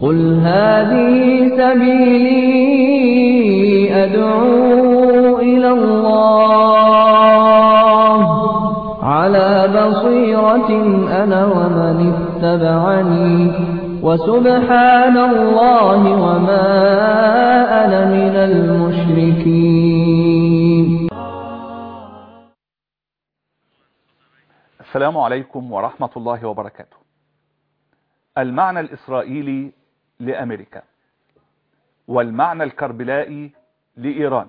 قل هذه سبيلي أدعو إلى الله على بصيرة أنا ومن اتبعني وسبحان الله وما أنا من المشركين. السلام عليكم ورحمة الله وبركاته. المعنى الإسرائيلي لأمريكا والمعنى الكربلائي لإيران،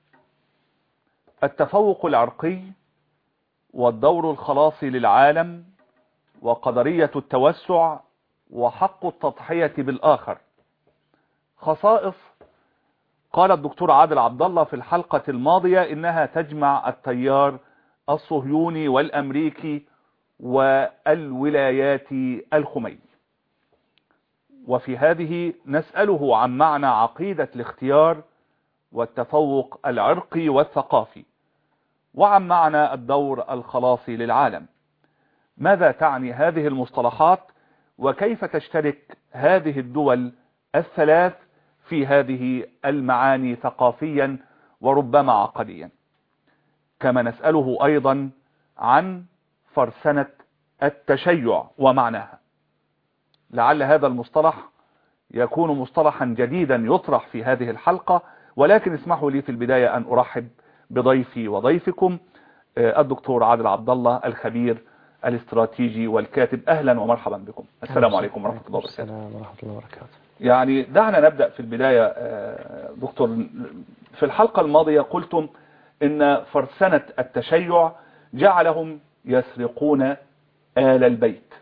التفوق العرقي والدور الخلاصي للعالم وقدرية التوسع وحق التضحية بالآخر، خصائص قال الدكتور عادل عبد الله في الحلقة الماضية إنها تجمع التيار الصهيوني والأمريكي والولايات الخميني. وفي هذه نسأله عن معنى عقيدة الاختيار والتفوق العرقي والثقافي، وعن معنى الدور الخلاصي للعالم. ماذا تعني هذه المصطلحات، وكيف تشترك هذه الدول الثلاث في هذه المعاني ثقافيا وربما عقديا؟ كما نسأله أيضا عن فرسنة التشيع ومعناها. لعل هذا المصطلح يكون مصطلحا جديدا يطرح في هذه الحلقة، ولكن اسمحوا لي في البداية أن أرحب بضيفي وضيفكم الدكتور عادل عبد الله، الخبير الاستراتيجي والكاتب. أهلا ومرحبا بكم. السلام عليكم ورحمة الله وبركاته. السلام ورحمة الله وبركاته. يعني دعنا نبدأ في البداية دكتور. في الحلقة الماضية قلتم إن فرسنة التشيع جعلهم يسرقون آل البيت،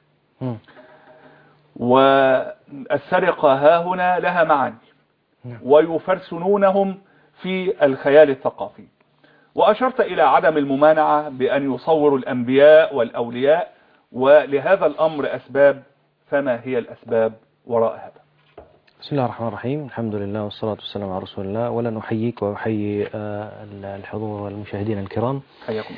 والسرقة ها هنا لها معاني، ويفرسنونهم في الخيال الثقافي. وأشرت إلى عدم الممانعة بأن يصوروا الأنبياء والأولياء، ولهذا الأمر أسباب، فما هي الأسباب وراء هذا؟ بسم الله الرحمن الرحيم، الحمد لله والصلاة والسلام على رسول الله. ولن أحييك وأحيي الحضور والمشاهدين الكرام. حياكم.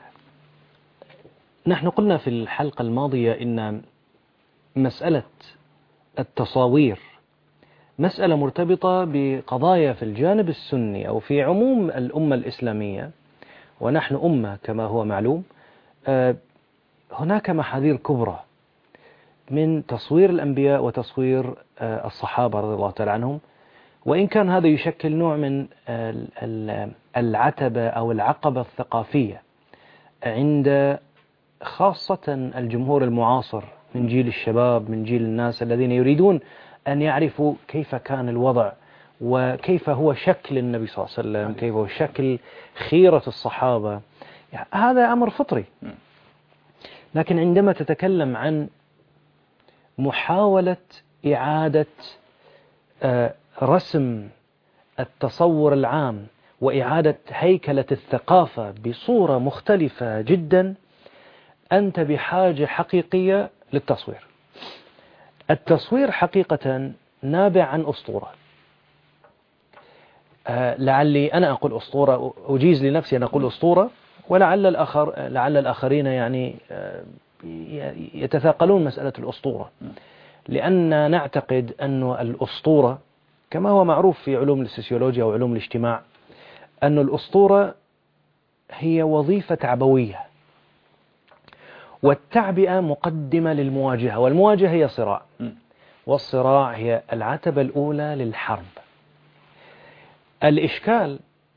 نحن قلنا في الحلقة الماضية إن مسألة التصاوير مسألة مرتبطة بقضايا في الجانب السني أو في عموم الأمة الإسلامية، ونحن أمة كما هو معلوم. هناك محاذير كبرى من تصوير الأنبياء وتصوير الصحابة رضي الله تعالى عنهم، وإن كان هذا يشكل نوع من العتبة أو العقبة الثقافية عند خاصة الجمهور المعاصر من جيل الشباب، من جيل الناس الذين يريدون أن يعرفوا كيف كان الوضع وكيف هو شكل النبي صلى الله عليه وسلم، كيف هو شكل خيرة الصحابة. يعني هذا أمر فطري. لكن عندما تتكلم عن محاولة إعادة رسم التصور العام وإعادة هيكلة الثقافة بصورة مختلفة جدا، أنت بحاجة حقيقية للتصوير. التصوير حقيقة نابع عن أسطورة. لعلي أنا أقول أسطورة، أجيز لنفسي أن أقول أسطورة، ولعل الآخرين يعني يتثاقلون مسألة الأسطورة، لأن نعتقد أن الأسطورة كما هو معروف في علوم السوسيولوجيا وعلوم الاجتماع، أن الأسطورة هي وظيفة تعبوية، والتعبئة مقدمة للمواجهة، والمواجهة هي صراع، والصراع هي العتبة الأولى للحرب. الإشكال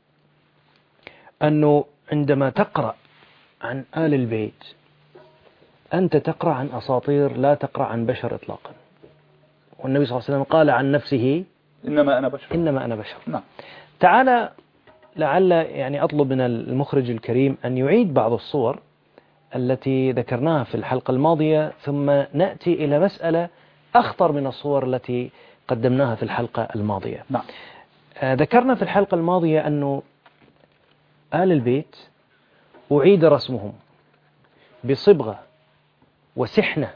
أنه عندما تقرأ عن آل البيت أنت تقرأ عن أساطير، لا تقرأ عن بشر إطلاقا. والنبي صلى الله عليه وسلم قال عن نفسه إنما أنا بشر. نعم. تعالى لعل يعني أطلب من المخرج الكريم أن يعيد بعض الصور التي ذكرناها في الحلقة الماضية، ثم نأتي إلى مسألة أخطر من الصور التي قدمناها في الحلقة الماضية. نعم. ذكرنا في الحلقة الماضية أنه آل البيت أعيد رسمهم بصبغة وسحنة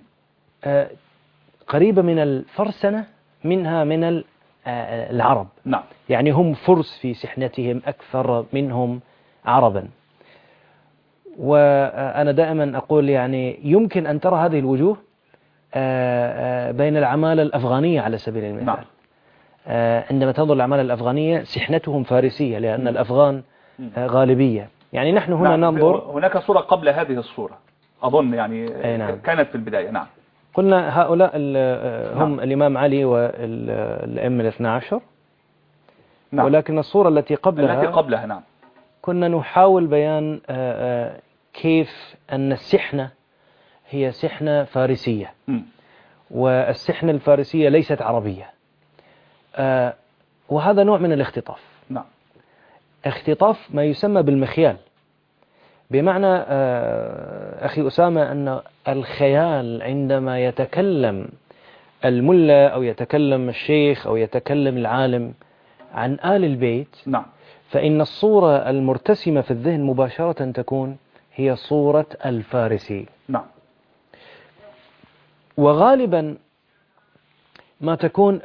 قريبة من الفرسنة منها من العرب. نعم. يعني هم فرس في سحنتهم أكثر منهم عربا. وأنا دائما أقول يعني يمكن أن ترى هذه الوجوه بين العمالة الأفغانية على سبيل المثال. نعم. عندما تنظر العمالة الأفغانية سحنتهم فارسية، لأن الأفغان غالبية. يعني نحن هنا ننظر، هناك صورة قبل هذه الصورة أظن يعني نعم. كانت في البداية. نعم. قلنا هؤلاء هم نعم. الإمام علي والأئمة الاثنى عشر. نعم. ولكن الصورة التي قبلها نعم. كنا نحاول بيان كيف أن السحنة هي سحنة فارسية، والسحنة الفارسية ليست عربية، وهذا نوع من الاختطاف. نعم. اختطاف ما يسمى بالمخيال، بمعنى أخي أسامة أن الخيال عندما يتكلم الملا أو يتكلم الشيخ أو يتكلم العالم عن آل البيت، نعم. فإن الصورة المرتسمة في الذهن مباشرة تكون هي صورة الفارسي. نعم. وغالبا ما تكون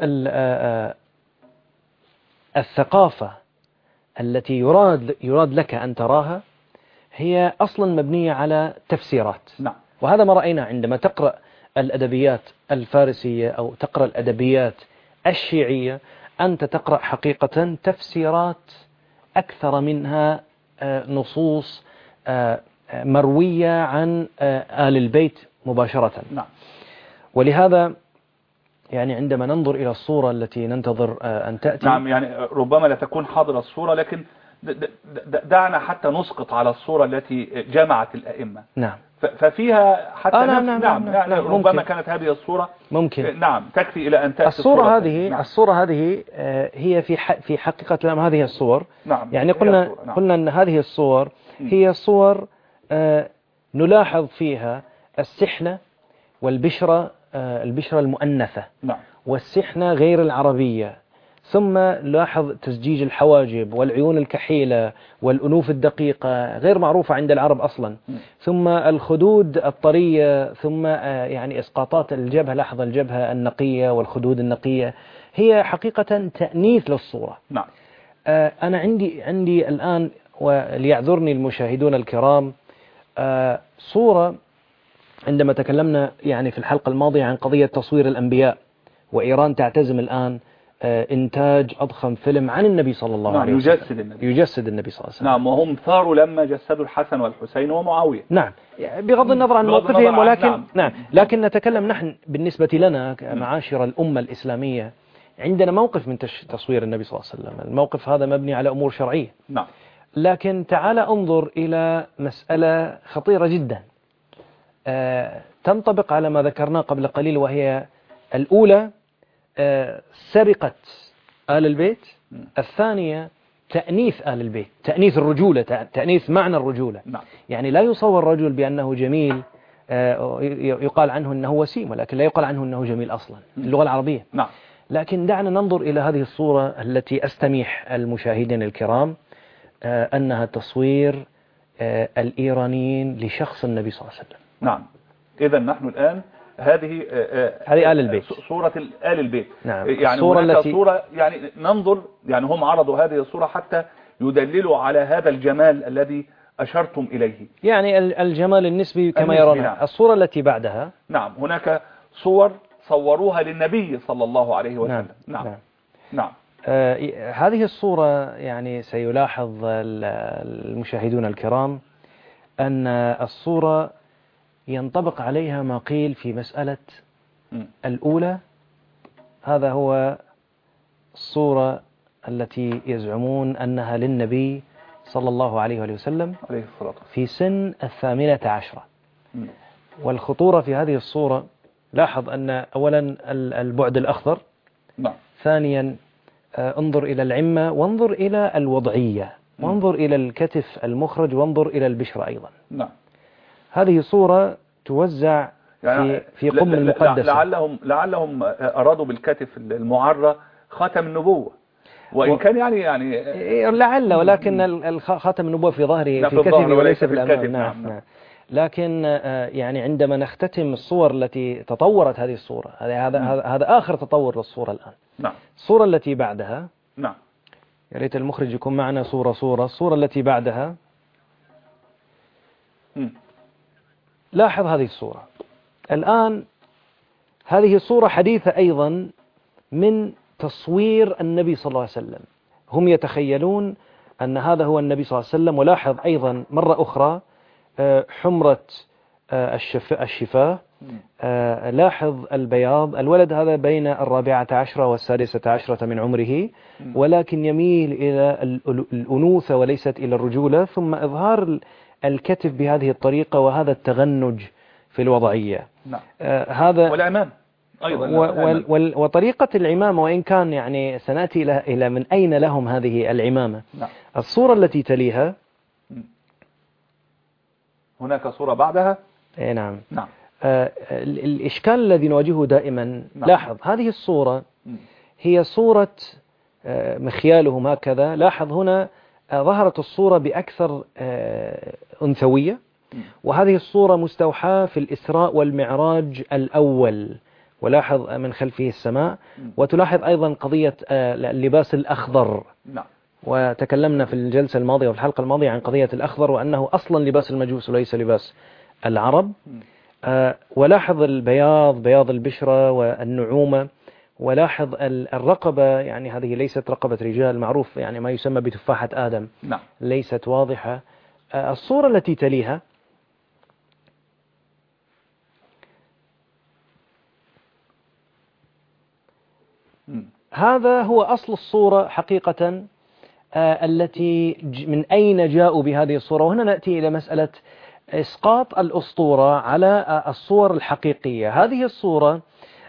الثقافة التي يراد لك أن تراها هي أصلا مبنية على تفسيرات. نعم. وهذا ما رأينا عندما تقرأ الأدبيات الفارسية أو تقرأ الأدبيات الشيعية، أنت تقرأ حقيقة تفسيرات أكثر منها نصوص مروية عن آل البيت مباشرة. نعم. ولهذا يعني عندما ننظر إلى الصورة التي ننتظر أن تأتي، نعم، يعني ربما لا تكون حاضرة الصورة، لكن دعنا حتى نسقط على الصورة التي جمعت الأئمة. نعم. ففيها حتى نعم. يعني ربما ممكن. كانت هذه الصورة ممكن. نعم تكفي إلى أن تأتي الصورة هذه. نعم. الصورة هذه هي في حقيقة الأمر هذه الصور. نعم. يعني قلنا أن هذه الصور هي صور نلاحظ فيها السحنة والبشرة، البشرة المؤنثة. نعم. والسحنة غير العربية، ثم لاحظ تزجيج الحواجب والعيون الكحيلة والأنوف الدقيقة غير معروفة عند العرب أصلا، ثم الخدود الطرية، ثم يعني إسقاطات الجبهة، لاحظ الجبهة النقية والخدود النقية، هي حقيقة تأنيث للصورة. نعم. أنا عندي الآن، وليعذرني المشاهدون الكرام، صورة عندما تكلمنا يعني في الحلقة الماضية عن قضية تصوير الأنبياء، وإيران تعتزم الآن إنتاج أضخم فيلم عن النبي صلى الله عليه وسلم، يجسد النبي صلى الله عليه وسلم. نعم. وهم ثاروا لما جسدوا الحسن والحسين ومعاوية. نعم، بغض النظر عن موقفهم، ولكن لكن نتكلم نحن بالنسبة لنا معاشر الأمة الإسلامية، عندنا موقف من تصوير النبي صلى الله عليه وسلم. الموقف هذا مبني على أمور شرعية. نعم. لكن تعال انظر إلى مسألة خطيرة جدا تنطبق على ما ذكرناه قبل قليل، وهي الأولى سرقة آل البيت، الثانية تأنيث آل البيت، تأنيث الرجولة، تأنيث معنى الرجولة. نعم. يعني لا يصور الرجل بأنه جميل، يقال عنه أنه وسيم، ولكن لا يقال عنه أنه جميل أصلا اللغة العربية. نعم. لكن دعنا ننظر إلى هذه الصورة التي أستميح المشاهدين الكرام أنها تصوير الإيرانيين لشخص النبي صلى الله عليه وسلم. نعم. إذا نحن الآن هذه آل البيت، صورة آل البيت. نعم. يعني الصورة التي صورة يعني ننظر، يعني هم عرضوا هذه الصورة حتى يدللوا على هذا الجمال الذي أشرتم إليه، يعني الجمال النسبي كما يرون. نعم. الصورة التي بعدها، نعم، هناك صور صوروها للنبي صلى الله عليه وسلم. نعم. نعم. نعم. هذه الصورة يعني سيلاحظ المشاهدون الكرام أن الصورة ينطبق عليها ما قيل في مسألة الأولى. هذا هو الصورة التي يزعمون أنها للنبي صلى الله عليه وسلم في سن 18. والخطورة في هذه الصورة، لاحظ أن أولا البعد الأخضر. نعم. ثانيا انظر إلى العمة، وانظر إلى الوضعية، وانظر إلى الكتف المخرج، وانظر إلى البشرة أيضا. نعم. هذه صورة توزع يعني في قم المقدسة. لعلهم أرادوا بالكتف المعرة خاتم النبوة، وإن كان يعني لعل، ولكن خاتم النبوة في ظهره، في كتفه وليس في الأمام. نعم. لكن يعني عندما نختتم الصور التي تطورت هذه الصورة، هذا آخر تطور للصورة الآن. نعم. الصورة التي بعدها، نعم، يا ريت المخرج يكون معنا صورة. الصورة التي بعدها، لاحظ هذه الصورة الآن. هذه صورة حديثة أيضا من تصوير النبي صلى الله عليه وسلم. هم يتخيلون أن هذا هو النبي صلى الله عليه وسلم. ولاحظ أيضا مرة أخرى حمرة الشفاه، لاحظ البياض. الولد هذا بين 14 و16 من عمره، ولكن يميل إلى الأنوثة وليست إلى الرجولة. ثم إظهار الكتف بهذه الطريقة، وهذا التغنج في الوضعية. نعم. هذا والعمام أيضا. وطريقة العمامة، وإن كان يعني سنأتي إلى من أين لهم هذه العمامة. نعم. الصورة التي تليها، هناك صورة بعدها. نعم. نعم. الإشكال الذي نواجهه دائما، نعم. لاحظ هذه الصورة هي صورة مخيالهم هكذا. لاحظ هنا ظهرت الصورة بأكثر أنثوية، وهذه الصورة مستوحاة في الإسراء والمعراج الأول. ولاحظ من خلفه السماء، وتلاحظ أيضا قضية اللباس الأخضر. نعم. وتكلمنا في الجلسة الماضية وفي الحلقة الماضية عن قضية الأخضر، وأنه أصلا لباس المجوس وليس لباس العرب. ولاحظ البياض، بياض البشرة والنعومة. ولاحظ الرقبة، يعني هذه ليست رقبة رجال، معروف يعني ما يسمى بتفاحة آدم. نعم. ليست واضحة. الصورة التي تليها، هذا هو أصل الصورة حقيقة، التي من أين جاءوا بهذه الصورة. وهنا نأتي إلى مسألة إسقاط الأسطورة على الصور الحقيقية. هذه الصورة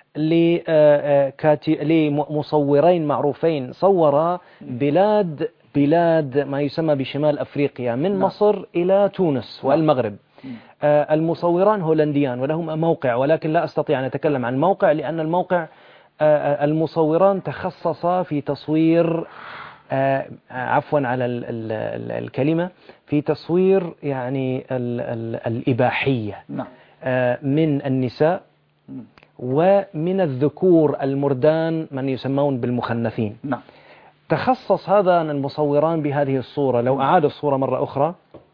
لمصورين معروفين صورا بلاد ما يسمى بشمال أفريقيا، من مصر إلى تونس والمغرب. المصوران هولنديان ولهم موقع، ولكن لا أستطيع أن أتكلم عن موقع، لأن الموقع المصوران تخصصا في تصوير، عفوا على الكلمة، في تصوير يعني الإباحية من النساء ومن الذكور المردان من يسمون بالمخنثين. تخصص هذا المصوران بهذه الصورة. لو أعاد الصورة مرة أخرى،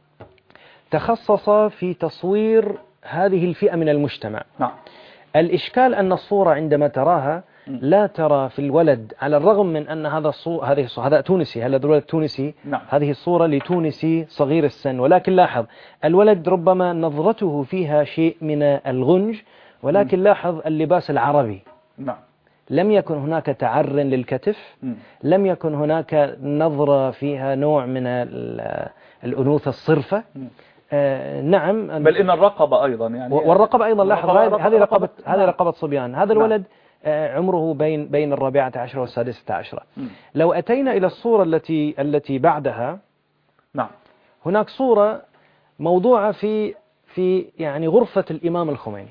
تخصص في تصوير هذه الفئة من المجتمع. الإشكال أن الصورة عندما تراها لا ترى في الولد، على الرغم من أن هذا تونسي، هذا الولد تونسي. هذه الصورة لتونسي صغير السن، ولكن لاحظ الولد ربما نظرته فيها شيء من الغنج، ولكن لاحظ اللباس العربي. لم يكن هناك تعر للكتف، لم يكن هناك نظرة فيها نوع من الأنوثة الصرفة. نعم، بل إن الرقبة أيضا يعني، والرقبة أيضا لاحظ هذه رقبة صبيان. هذا الولد عمره بين 14 و16. لو أتينا إلى الصورة التي بعدها، هناك صورة موضوعة في يعني غرفة الإمام الخميني،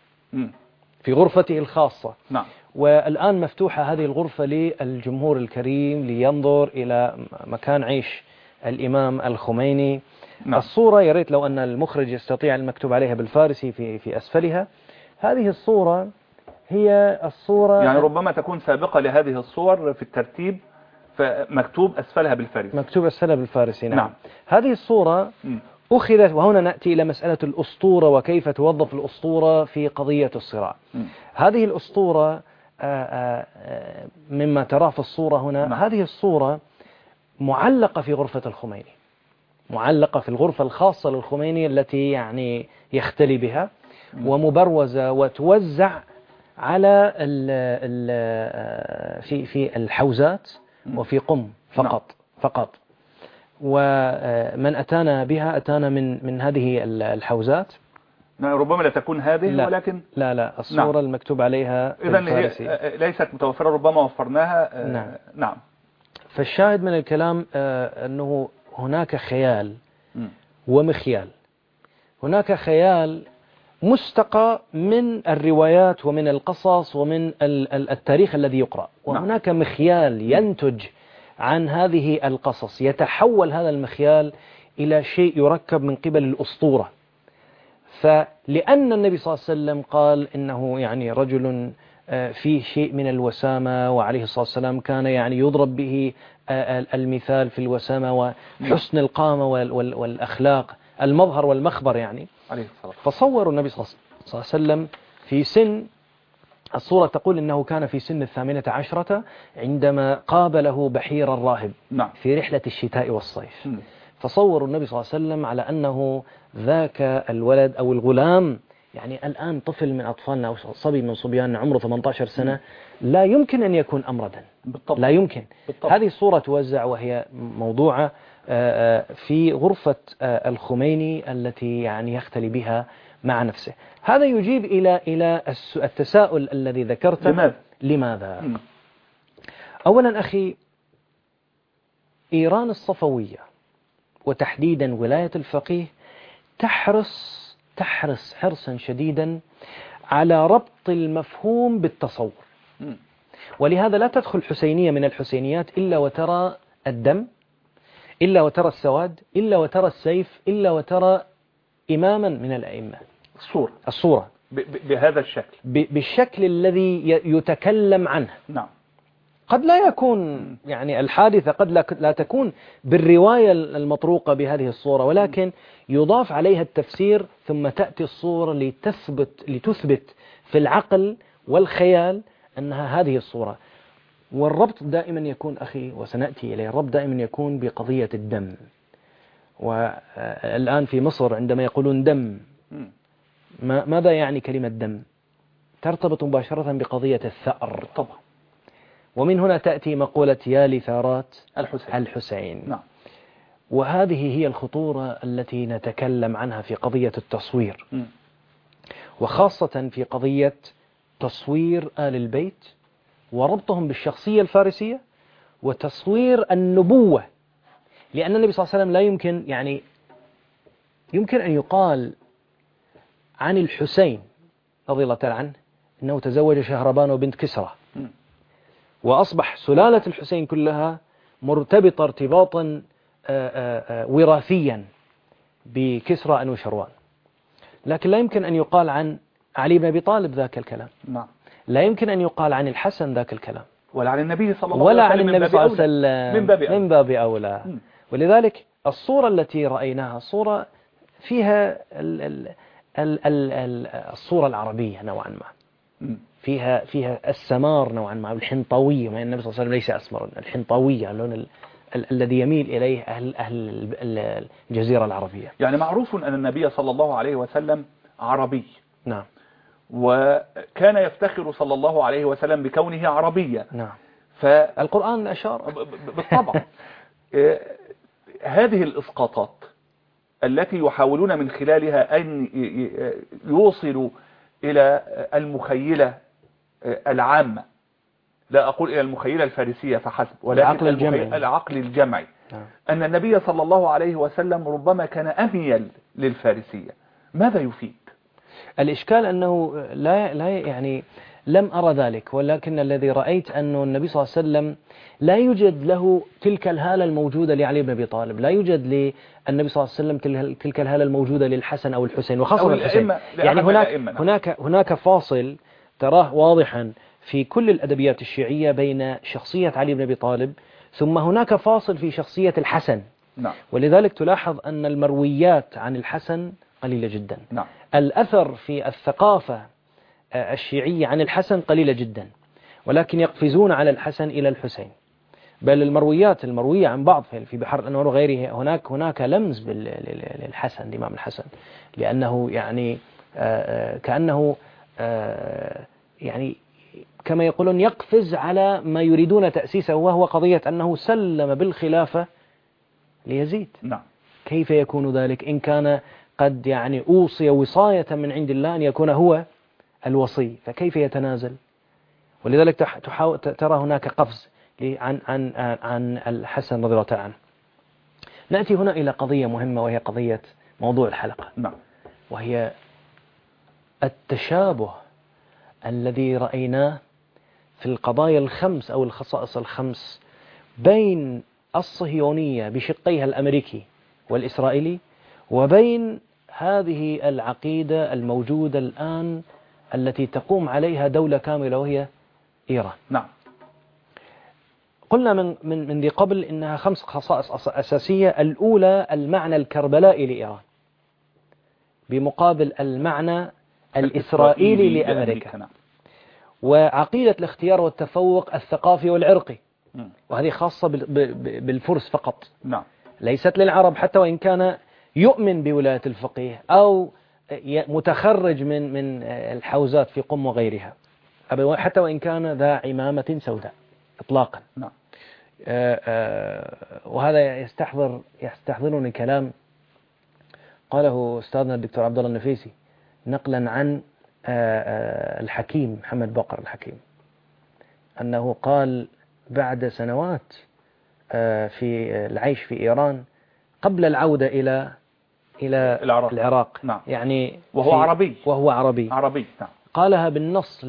في غرفته الخاصة. والآن مفتوحة هذه الغرفة للجمهور الكريم لينظر إلى مكان عيش الإمام الخميني. الصورة يا ريت لو أن المخرج يستطيع المكتوب عليها بالفارسي في أسفلها. هذه الصورة هي الصورة، يعني ربما تكون سابقة لهذه الصور في الترتيب، فمكتوب أسفلها بالفارسي. مكتوب أسفلها بالفارسي. نعم. هذه الصورة أخذت، وهنا نأتي إلى مسألة الأسطورة وكيف توظف الأسطورة في قضية الصراع. هذه الأسطورة مما تراه في الصورة هنا، هذه الصورة معلقة في غرفة الخميني، معلقة في الغرفة الخاصة للخميني التي يعني يختلي بها، ومبروزة وتوزع على في الحوزات وفي قم فقط. ومن أتانا بها أتانا من هذه الحوزات. ربما لا تكون هذه، لا ولكن لا الصورة المكتوب عليها إذن هي ليست متوفرة، ربما وفرناها. نعم. فالشاهد من الكلام أنه هناك خيال ومخيال. هناك خيال مستقى من الروايات ومن القصص ومن التاريخ الذي يقرأ، وهناك مخيال ينتج عن هذه القصص. يتحول هذا المخيال إلى شيء يركب من قبل الأسطورة. فلأن النبي صلى الله عليه وسلم قال إنه يعني رجل فيه شيء من الوسامة، وعليه الصلاة والسلام كان يعني يضرب به المثال في الوسامة وحسن القامة والأخلاق، المظهر والمخبر يعني. فصوروا النبي صلى الله عليه وسلم في سن الصورة تقول إنه كان في سن 18 عندما قابله بحير الراهب نعم. في رحلة الشتاء والصيف. فصوروا النبي صلى الله عليه وسلم على أنه ذاك الولد أو الغلام، يعني الآن طفل من أطفالنا أو صبي من صبياننا عمره 18 سنة لا يمكن أن يكون أمردا. بالطبع. لا يمكن. بالطبع. هذه الصورة توزع وهي موضوعة في غرفة الخميني التي يعني يختلي بها مع نفسه. هذا يجيب إلى التساؤل الذي ذكرته. لماذا؟ أولا أخي، إيران الصفوية وتحديدا ولاية الفقيه تحرص حرصا شديدا على ربط المفهوم بالتصور، ولهذا لا تدخل حسينية من الحسينيات إلا وترى الدم، إلا وترى السواد، إلا وترى السيف، إلا وترى إماما من الأئمة. الصورة بهذا الشكل، بالشكل الذي يتكلم عنه. نعم. قد لا يكون يعني الحادثة قد لا تكون بالرواية المطروقة بهذه الصورة، ولكن يضاف عليها التفسير، ثم تأتي الصورة لتثبت في العقل والخيال أنها هذه الصورة. والربط دائما يكون أخي، وسنأتي إليه، الربط دائما يكون بقضية الدم. والآن في مصر عندما يقولون دم، ماذا يعني كلمة دم؟ ترتبط مباشرة بقضية الثأر طبعا. ومن هنا تأتي مقولة يا لثارات الحسين. نعم. وهذه هي الخطورة التي نتكلم عنها في قضية التصوير، وخاصة في قضية تصوير آل البيت وربطهم بالشخصية الفارسية وتصوير النبوة. لأن النبي صلى الله عليه وسلم لا يمكن أن يقال عن الحسين رضي الله تعالى عنه أنه تزوج شهربان بنت كسرى، وأصبح سلالة الحسين كلها مرتبطة ارتباطا وراثيا بكسرى أنوشروان. لكن لا يمكن أن يقال عن علي بن أبي طالب ذاك الكلام. نعم. لا يمكن أن يقال عن الحسن ذاك الكلام، ولا عن النبي صلى الله عليه وسلم، ولا عن النبي صلى الله عليه وسلم من باب أولى. ولذلك الصورة التي رأيناها صورة فيها الصورة العربية نوعا ما، فيها السمار نوعا ما، الحنطوية، ما النبي صلى الله عليه وسلم ليس أسمر، الحنطوية، اللون الذي يميل إليه أهل الجزيرة العربية. يعني معروف أن النبي صلى الله عليه وسلم عربي. نعم. وكان يفتخر صلى الله عليه وسلم بكونه عربيا. نعم. فالقرآن أشار بالطبع. هذه الإسقاطات التي يحاولون من خلالها أن يوصلوا إلى المخيلة العامة، لا أقول إلى المخيلة الفارسية فحسب، ولكن العقل الجمعي. أن النبي صلى الله عليه وسلم ربما كان أميل للفارسية. ماذا يفيد؟ الإشكال أنه لا يعني لم أرى ذلك، ولكن الذي رأيت أنه النبي صلى الله عليه وسلم لا يوجد له تلك الهالة الموجودة لعلي بن أبي طالب، لا يوجد للنبي صلى الله عليه وسلم تلك الهالة الموجودة للحسن أو الحسين، وخاصة الحسين. يعني هناك فاصل تراه واضحا في كل الأدبيات الشيعية بين شخصية علي بن أبي طالب، ثم هناك فاصل في شخصية الحسن. نعم. ولذلك تلاحظ أن المرويات عن الحسن قليلة جدا. نعم. الأثر في الثقافة الشيعية عن الحسن قليلة جدا، ولكن يقفزون على الحسن إلى الحسين. بل المرويات المروية عن بعض في بحر الأنوار وغيره هناك لمز للحسن، الإمام الحسن، لأنه يعني كأنه يعني كما يقولون يقفز على ما يريدون تأسيسه، وهو قضية أنه سلم بالخلافة ليزيد. نعم. كيف يكون ذلك إن كان قد يعني أوصي وصاية من عند الله أن يكون هو الوصي، فكيف يتنازل؟ ولذلك ترى هناك قفز عن الحسن رضي الله تعالى عنه. نأتي هنا إلى قضية مهمة، وهي قضية موضوع الحلقة. نعم. وهي التشابه الذي رأيناه في القضايا الخمس أو الخصائص الخمس بين الصهيونية بشقيها الأمريكي والإسرائيلي، وبين هذه العقيدة الموجودة الآن التي تقوم عليها دولة كاملة وهي إيران. نعم. قلنا من ذي قبل إنها 5 خصائص أساسية. الأولى المعنى الكربلائي لإيران بمقابل المعنى الإسرائيلي لأمريكا. وعقيدة الاختيار والتفوق الثقافي والعرقي، وهذه خاصة بالفرس فقط، نعم. ليست للعرب، حتى وإن كان يؤمن بولاية الفقيه أو متخرج من الحوزات في قم وغيرها، حتى وإن كان ذا عمامة سوداء إطلاقا. نعم. وهذا يستحضرني كلام قاله أستاذنا الدكتور عبد الله النفيسي نقلا عن الحكيم محمد بقر الحكيم، أنه قال بعد سنوات في العيش في إيران قبل العودة إلى العراق. نعم. يعني وهو عربي. نعم. قالها بالنص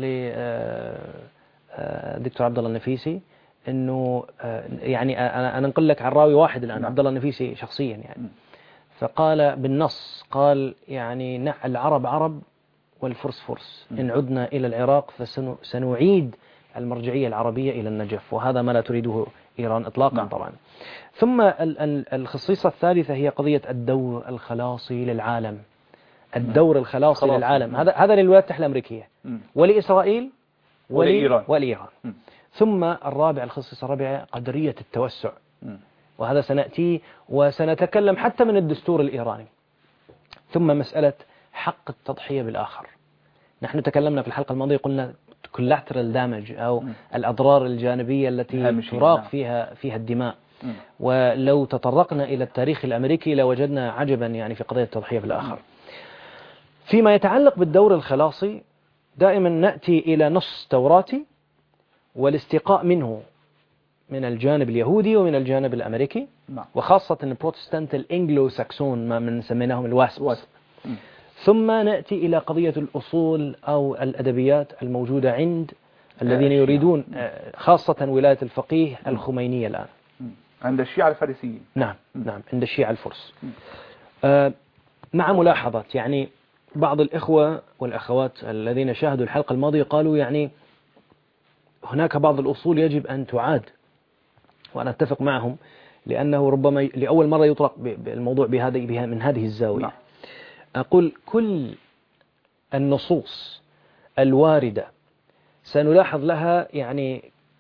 لدكتور عبد الله النفيسي، انه يعني انا انقل لك عن راوي واحد الان. نعم. عبد الله النفيسي شخصيا يعني. فقال بالنص، قال يعني العرب عرب والفرس فرس، إن عدنا إلى العراق فسنعيد المرجعية العربية إلى النجف، وهذا ما لا تريده إيران إطلاقا. نعم. طبعا. ثم الخصيصة الثالثة هي قضية الدور الخلاصي للعالم. الدور الخلاصي للعالم هذا للولايات المتحدة الأمريكية ولإسرائيل ولإيران. ثم الخصيصة الرابعة قدرية التوسع، وهذا سنأتي وسنتكلم حتى من الدستور الإيراني. ثم مسألة حق التضحية بالآخر. نحن تكلمنا في الحلقة الماضية، قلنا collateral damage أو الأضرار الجانبية التي تراق فيها الدماء. ولو تطرقنا إلى التاريخ الأمريكي لوجدنا عجبا يعني في قضية التضحية بالآخر. فيما يتعلق بالدور الخلاصي دائما نأتي إلى نص توراتي والاستقاء منه من الجانب اليهودي ومن الجانب الأمريكي، وخاصة البروتستانت الإنجلو ساكسون ما من سميناهم الواسب. ثم نأتي إلى قضية الأصول أو الأدبيات الموجودة عند الذين يريدون خاصة ولاية الفقيه الخمينية الآن عند الشيعة الفارسيين. نعم عند الشيعة الفرس. مع ملاحظة يعني بعض الإخوة والأخوات الذين شاهدوا الحلقة الماضية قالوا يعني هناك بعض الأصول يجب أن تعاد، وأنا أتفق معهم، لأنه ربما لأول مرة يطرق الموضوع من هذه الزاوية. أقول كل النصوص الواردة سنلاحظ لها يعني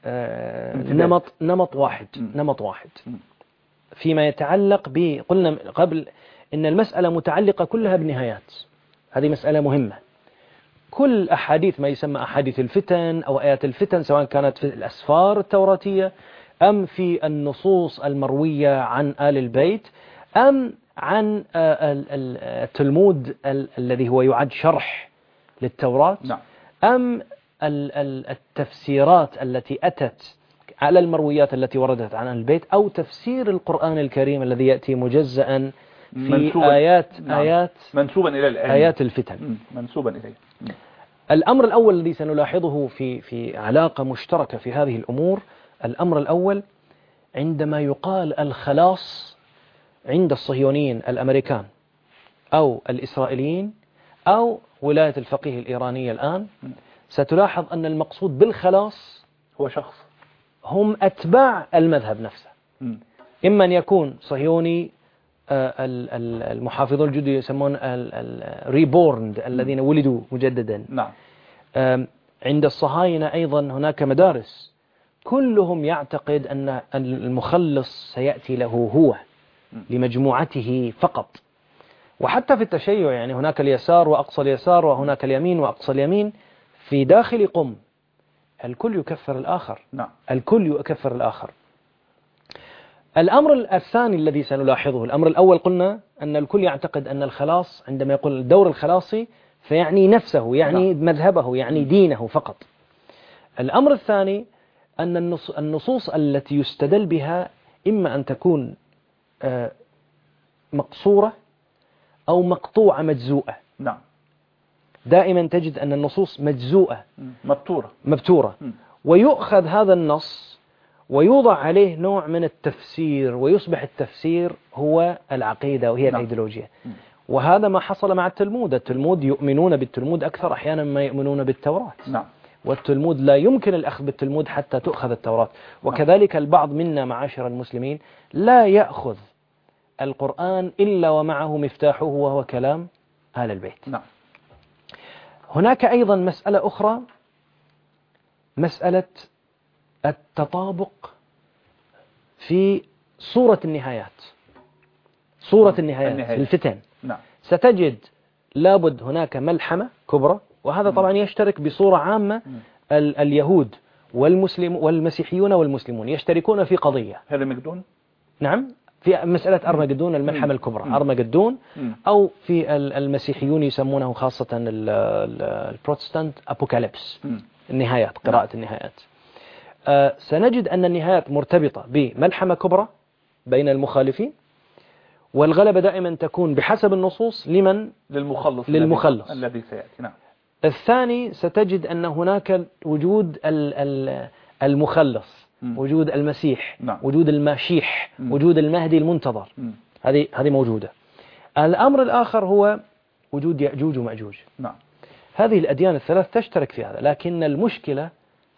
نمط واحد فيما يتعلق قلنا قبل إن المسألة متعلقة كلها بنهايات. هذه مسألة مهمة. كل أحاديث ما يسمى أحاديث الفتن أو آيات الفتن، سواء كانت في الأسفار التوراتية أم في النصوص المروية عن آل البيت أم عن التلمود الذي هو يعد شرح للتوراة، أم التفسيرات التي أتت على المرويات التي وردت عن آل البيت، أو تفسير القرآن الكريم الذي يأتي مجزأ في آيات منسوبا إلى الآن، آيات الفتن منسوبا إليه. الأمر الأول الذي سنلاحظه في علاقة مشتركة في هذه الأمور، الأمر الأول عندما يقال الخلاص عند الصهيونيين الأمريكان أو الإسرائيليين أو ولاية الفقيه الإيرانية الآن، ستلاحظ أن المقصود بالخلاص هو شخص، هم أتباع المذهب نفسه. إما أن يكون صهيوني، المحافظون الجدد يسمون الريبورند الذين ولدوا مجددا. عند الصهاينة أيضا هناك مدارس كلهم يعتقد أن المخلص سيأتي له هو لمجموعته فقط. وحتى في التشيع يعني هناك اليسار وأقصى اليسار وهناك اليمين وأقصى اليمين. في داخل قم الكل يكفر الآخر. الكل يكفر الآخر. الأمر الثاني الذي سنلاحظه، الأمر الأول قلنا أن الكل يعتقد أن الخلاص عندما يقول الدور الخلاصي فيعني نفسه، يعني مذهبه، يعني دينه فقط. الأمر الثاني أن النصوص التي يستدل بها إما أن تكون مقصورة أو مقطوعة مجزوءة. دائما تجد أن النصوص مجزوءة مبتورة. ويؤخذ هذا النص ويوضع عليه نوع من التفسير، ويصبح التفسير هو العقيدة وهي الأيديولوجيا. وهذا ما حصل مع التلمود يؤمنون بالتلمود أكثر أحيانا ما يؤمنون بالتوراة. والتلمود لا يمكن الأخذ بالتلمود حتى تؤخذ التوراة. وكذلك البعض منا معاشر المسلمين لا يأخذ القرآن إلا ومعه مفتاحه وهو كلام آل البيت. هناك أيضا مسألة أخرى مسألة التطابق في صورة النهايات، صورة النهايات للفتن. نعم. ستجد لابد هناك ملحمة كبرى، وهذا طبعا يشترك بصورة عامة. اليهود والمسيحيون والمسلمون يشتركون في قضية هرمجدون. نعم، في مسألة أرمجدون، الملحمة الكبرى أرمجدون، أو في المسيحيون يسمونه خاصة البروتستانت أبوكاليبس، النهايات، قراءة النهايات. سنجد أن النهايات مرتبطة بملحمة كبرى بين المخالفين، والغلبة دائما تكون بحسب النصوص للمخلص الذي سيأتي. نعم. الثاني ستجد أن هناك وجود المخلص، وجود المسيح، نعم. وجود الماشيح، وجود المهدي المنتظر. هذه موجودة. الأمر الآخر هو وجود يأجوج ومأجوج. نعم. هذه الأديان الثلاث تشترك في هذا، لكن المشكلة في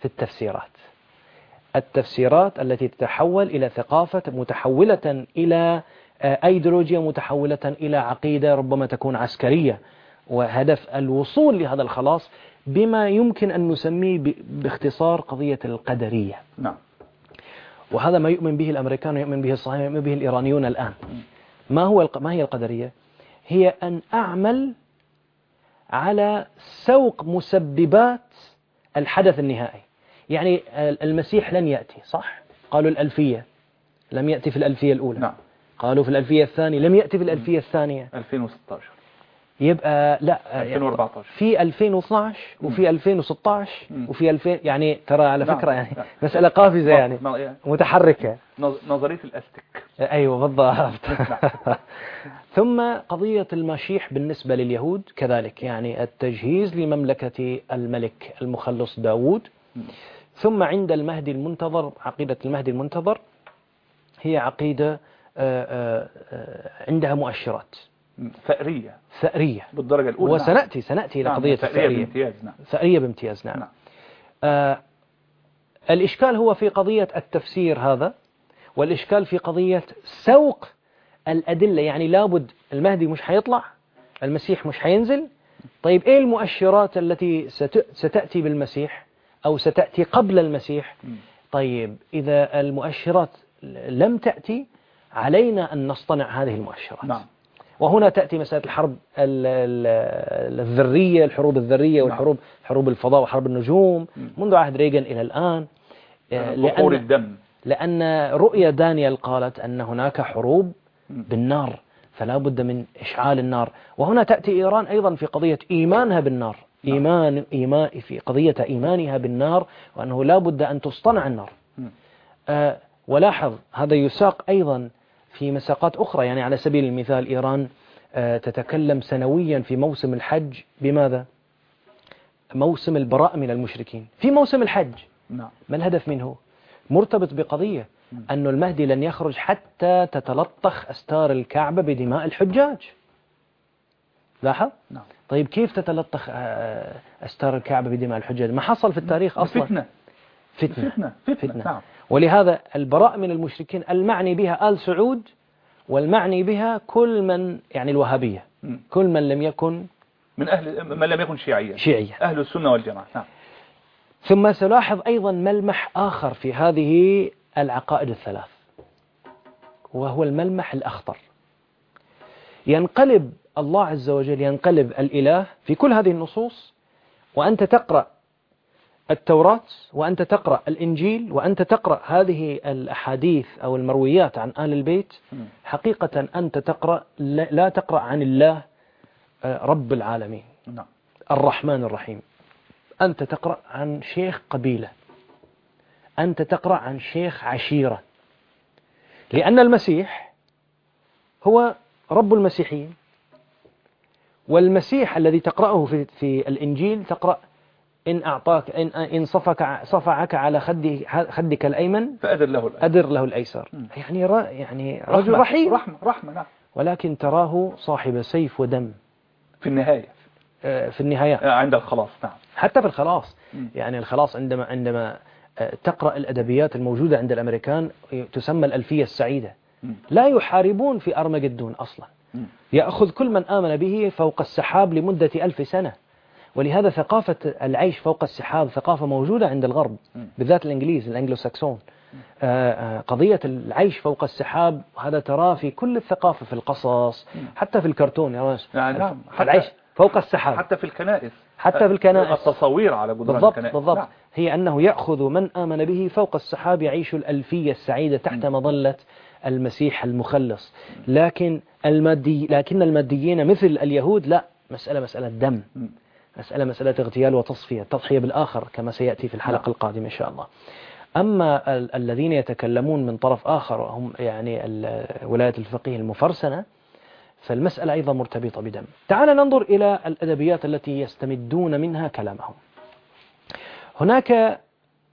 التفسيرات التي تتحول إلى ثقافة، متحولة إلى أيديولوجيا، متحولة إلى عقيدة ربما تكون عسكرية، وهدف الوصول لهذا الخلاص بما يمكن أن نسميه باختصار قضية القدرية. نعم. وهذا ما يؤمن به الأمريكان ويؤمن به الصهاينة ويؤمن به الإيرانيون الآن. ما هي القدرية؟ هي أن أعمل على سوق مسببات الحدث النهائي. يعني المسيح لن يأتي، صح؟ قالوا الألفية، لم يأتي في الألفية الأولى. نعم. قالوا في الألفية الثانية، لم يأتي في الألفية الثانية. 2016 يبقى لا، 2014 في 2012 وفي 2016 وفي 2000. يعني ترى على فكرة يعني مسألة قافزة، يعني متحركة، نظرية الأستك. أيوة بالضبط. ثم قضية المشيح بالنسبة لليهود كذلك، يعني التجهيز لمملكة الملك المخلص داود. ثم عند المهدي المنتظر، عقيدة المهدي المنتظر هي عقيدة عندها مؤشرات ثأرية بالدرجة الأولى. وسنأتي إلى قضية الثأرية. ثأرية بامتياز. نعم. الإشكال هو في قضية التفسير هذا، والإشكال في قضية سوق الأدلة. يعني لابد المهدي مش حيطلع، المسيح مش حينزل. طيب إيه المؤشرات التي ستأتي بالمسيح أو ستأتي قبل المسيح؟ طيب إذا المؤشرات لم تأتي، علينا أن نصطنع هذه المؤشرات. نعم. وهنا تأتي مسألة الحرب الذرية، الحروب الذرية، والحروب، حروب الفضاء وحرب النجوم منذ عهد ريغان إلى الآن. بحور الدم. لأن رؤية دانيال قالت أن هناك حروب بالنار، فلا بد من إشعال النار. وهنا تأتي إيران أيضا في قضية إيمانها بالنار، إيمان في قضية إيمانها بالنار، وأنه لا بد أن تصطنع النار. ولاحظ هذا يساق أيضا في مساقات أخرى. يعني على سبيل المثال إيران تتكلم سنويا في موسم الحج بماذا؟ موسم البراء من المشركين في موسم الحج. نعم. ما الهدف منه؟ مرتبط بقضية أن المهدي لن يخرج حتى تتلطخ أستار الكعبة بدماء الحجاج. لاحظ؟ نعم. طيب كيف تتلطخ أستار الكعبة بدماء الحجاج؟ ما حصل في التاريخ أصلا. فتنة. نعم. ولهذا البراء من المشركين المعني بها آل سعود، والمعني بها كل من، يعني الوهابية، كل من لم يكن من لم يكن شيعيا، أهل السنة والجماعة. نعم. ثم سلاحظ أيضا ملمح آخر في هذه العقائد الثلاث، وهو الملمح الأخطر. ينقلب الله عز وجل، ينقلب الإله في كل هذه النصوص، وأنت تقرأ التوراة، وأنت تقرأ الإنجيل، وأنت تقرأ هذه الأحاديث أو المرويات عن آل البيت، حقيقة أنت تقرأ، لا تقرأ عن الله رب العالمين الرحمن الرحيم. أنت تقرأ عن شيخ قبيلة، أنت تقرأ عن شيخ عشيرة، لأن المسيح هو رب المسيحيين. والمسيح الذي تقرأه في الإنجيل تقرأ إن أعطاك، إن صفعك على خدك الأيمن فأدر له الأيسر. يعني رجل رحيم، رحمة. نعم. ولكن تراه صاحب سيف ودم في النهاية عند الخلاص. نعم. حتى في الخلاص. يعني الخلاص عندما تقرأ الأدبيات الموجودة عند الأمريكان تسمى الألفية السعيدة. لا يحاربون في أرمجدون أصلا. يأخذ كل من آمن به فوق السحاب لمدة 1000 سنة، ولهذا ثقافة العيش فوق السحاب ثقافة موجودة عند الغرب، بالذات الإنجليز الأنجلو ساكسون. قضية العيش فوق السحاب هذا تراه في كل الثقافة، في القصص حتى في الكرتون يا راجل. نعم. العيش فوق السحاب حتى في الكنائس، حتى في الكنائس التصوير على جدران الكنائس. بالضبط. نعم. هي أنه يأخذ من آمن به فوق السحاب يعيش الألفية السعيدة تحت مظلة المسيح المخلص. لكن الماديين مثل اليهود لا، مسألة دم، مسألة اغتيال وتصفية، تضحية بالآخر كما سيأتي في الحلقة القادمة إن شاء الله. أما الذين يتكلمون من طرف آخر وهم يعني ولاية الفقيه المفرسنة، فالمسألة أيضا مرتبطة بدم. تعال ننظر إلى الأدبيات التي يستمدون منها كلامهم. هناك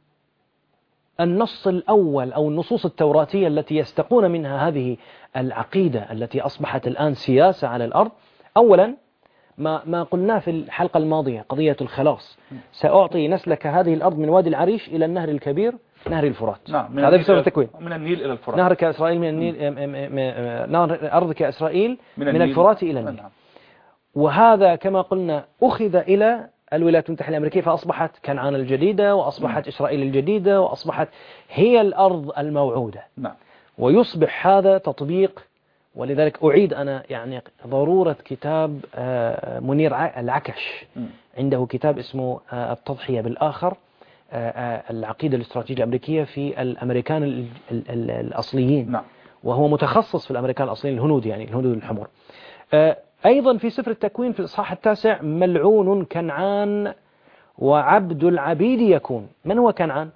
النص الأول أو النصوص التوراتية التي يستقون منها هذه العقيدة التي أصبحت الآن سياسة على الأرض. أولا ما قلناه في الحلقة الماضية، قضية الخلاص. سأعطي نسلك هذه الأرض من وادي العريش إلى النهر الكبير نهر الفرات. نعم. هذا في سورة التكوين. من النيل إلى الفرات. نهر كإسرائيل من النيل، نهر أرض كإسرائيل من الفرات إلى النيل. وهذا كما قلنا أخذ إلى الولايات المتحدة الأمريكية، فأصبحت كنعان الجديدة، وأصبحت إسرائيل الجديدة، وأصبحت هي الأرض الموعودة. نعم. ويصبح هذا تطبيق. ولذلك أعيد أنا يعني ضرورة كتاب منير العكش، عنده كتاب اسمه التضحية بالآخر، العقيدة الاستراتيجية الأمريكية في الأمريكان الأصليين. نعم. وهو متخصص في الأمريكان الأصليين، الهنود يعني الهنود الحمر. أيضا في سفر التكوين في الإصحاح 9 ملعون كنعان وعبد العبيد يكون. من هو كنعان؟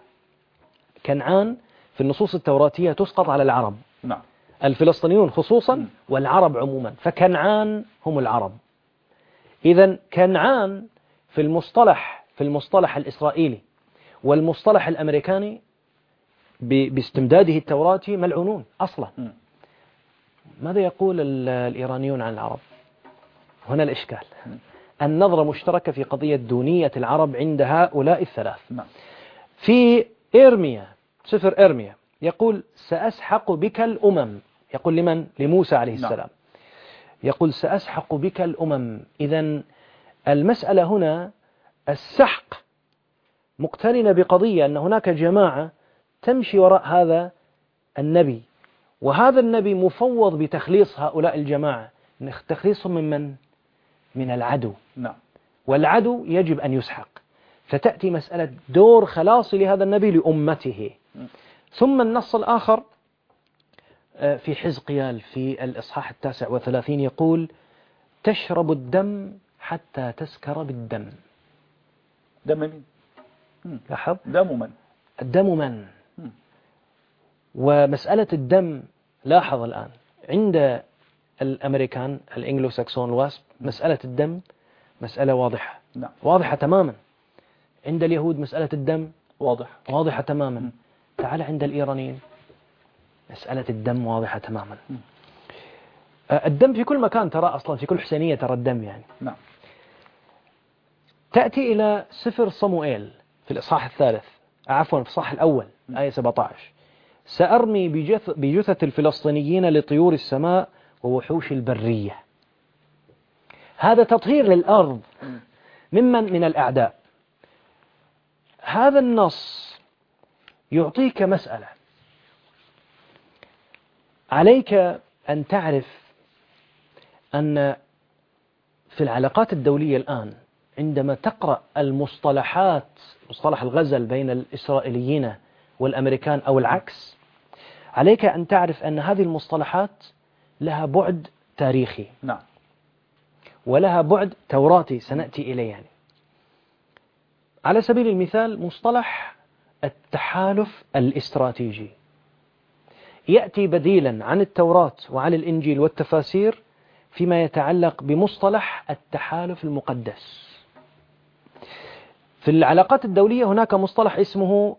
كنعان في النصوص التوراتية تسقط على العرب. نعم. الفلسطينيون خصوصا والعرب عموما، فكنعان هم العرب. إذن كنعان في المصطلح الإسرائيلي والمصطلح الأمريكاني باستمداده التوراتي ملعونون أصلا. ماذا يقول الإيرانيون عن العرب؟ هنا الإشكال. النظرة مشتركة في قضية دونية العرب عند هؤلاء الثلاث. في إرميا، سفر إرميا يقول سأسحق بك الأمم. يقول لمن؟ لموسى عليه السلام. يقول سأسحق بك الأمم. إذن المسألة هنا السحق مقترنة بقضية أن هناك جماعة تمشي وراء هذا النبي، وهذا النبي مفوض بتخليص هؤلاء الجماعة. تخليصهم من من؟ من العدو. نعم. والعدو يجب أن يسحق. فتأتي مسألة دور خلاصي لهذا النبي لأمته. ثم النص الآخر في حزقيال في الإصحاح 39 يقول تشرب الدم حتى تسكر بالدم. دم مين؟ لاحظ؟ دم من؟ الدم من؟ ومسألة الدم، لاحظ الآن عند الأمريكان الإنجلو ساكسون الواسب مسألة الدم مسألة واضحة. نعم. واضحة تماما. عند اليهود مسألة الدم واضحة تماما. تعال عند الإيرانيين مسألة الدم واضحة تماما. الدم في كل مكان ترى، أصلا في كل حسينية ترى الدم يعني. نعم. تأتي إلى سفر صموئيل في الإصحاح الثالث، عفوا في الإصحاح الأول آية 17 سأرمي بجثث الفلسطينيين لطيور السماء ووحوش البرية. هذا تطهير للأرض من الأعداء. هذا النص يعطيك مسألة عليك أن تعرف أن في العلاقات الدولية الآن عندما تقرأ المصطلحات، مصطلح الغزل بين الإسرائيليين والأمريكان أو العكس، عليك أن تعرف أن هذه المصطلحات لها بعد تاريخي. نعم. ولها بعد توراتي سنأتي إليه يعني. على سبيل المثال مصطلح التحالف الاستراتيجي يأتي بديلا عن التوراة وعن الإنجيل والتفاسير فيما يتعلق بمصطلح التحالف المقدس. في العلاقات الدولية هناك مصطلح اسمه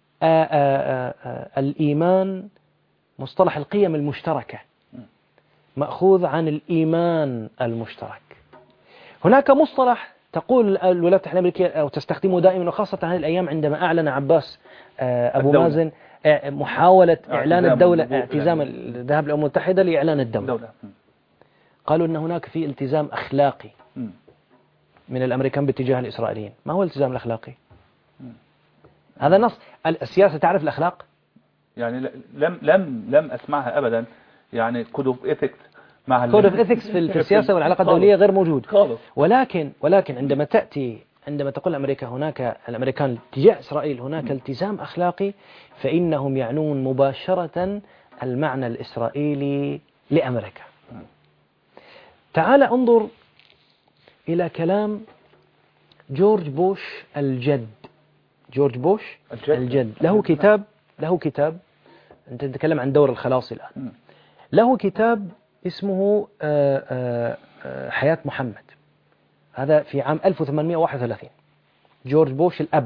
الإيمان، مصطلح القيم المشتركة مأخوذ عن الإيمان المشترك. هناك مصطلح تقول الولايات المتحدة الأمريكية أو تستخدمه دائما وخاصة هذه الأيام عندما أعلن عباس أبو مازن محاولة إعلان الدولة، اعتزام الذهاب للأمم المتحدة لإعلان الدولة. قالوا أن هناك في التزام أخلاقي من الأمريكان باتجاه الإسرائيليين. ما هو الالتزام الأخلاقي؟ هذا نص. السياسة تعرف الأخلاق؟ يعني لم أسمعها أبدا. يعني كود اوف إيثكس مع كود اوف إيثكس في السياسة والعلاقة الدولية غير موجود خالص. ولكن عندما تقول أمريكا هناك الأمريكان تجاه إسرائيل هناك التزام أخلاقي، فإنهم يعنون مباشرة المعنى الإسرائيلي لأمريكا. تعال انظر إلى كلام جورج بوش الجد. جورج بوش الجد له كتاب أنت تتكلم عن دور الخلاصي الآن. له كتاب اسمه حياة محمد. هذا في عام 1831. جورج بوش الأب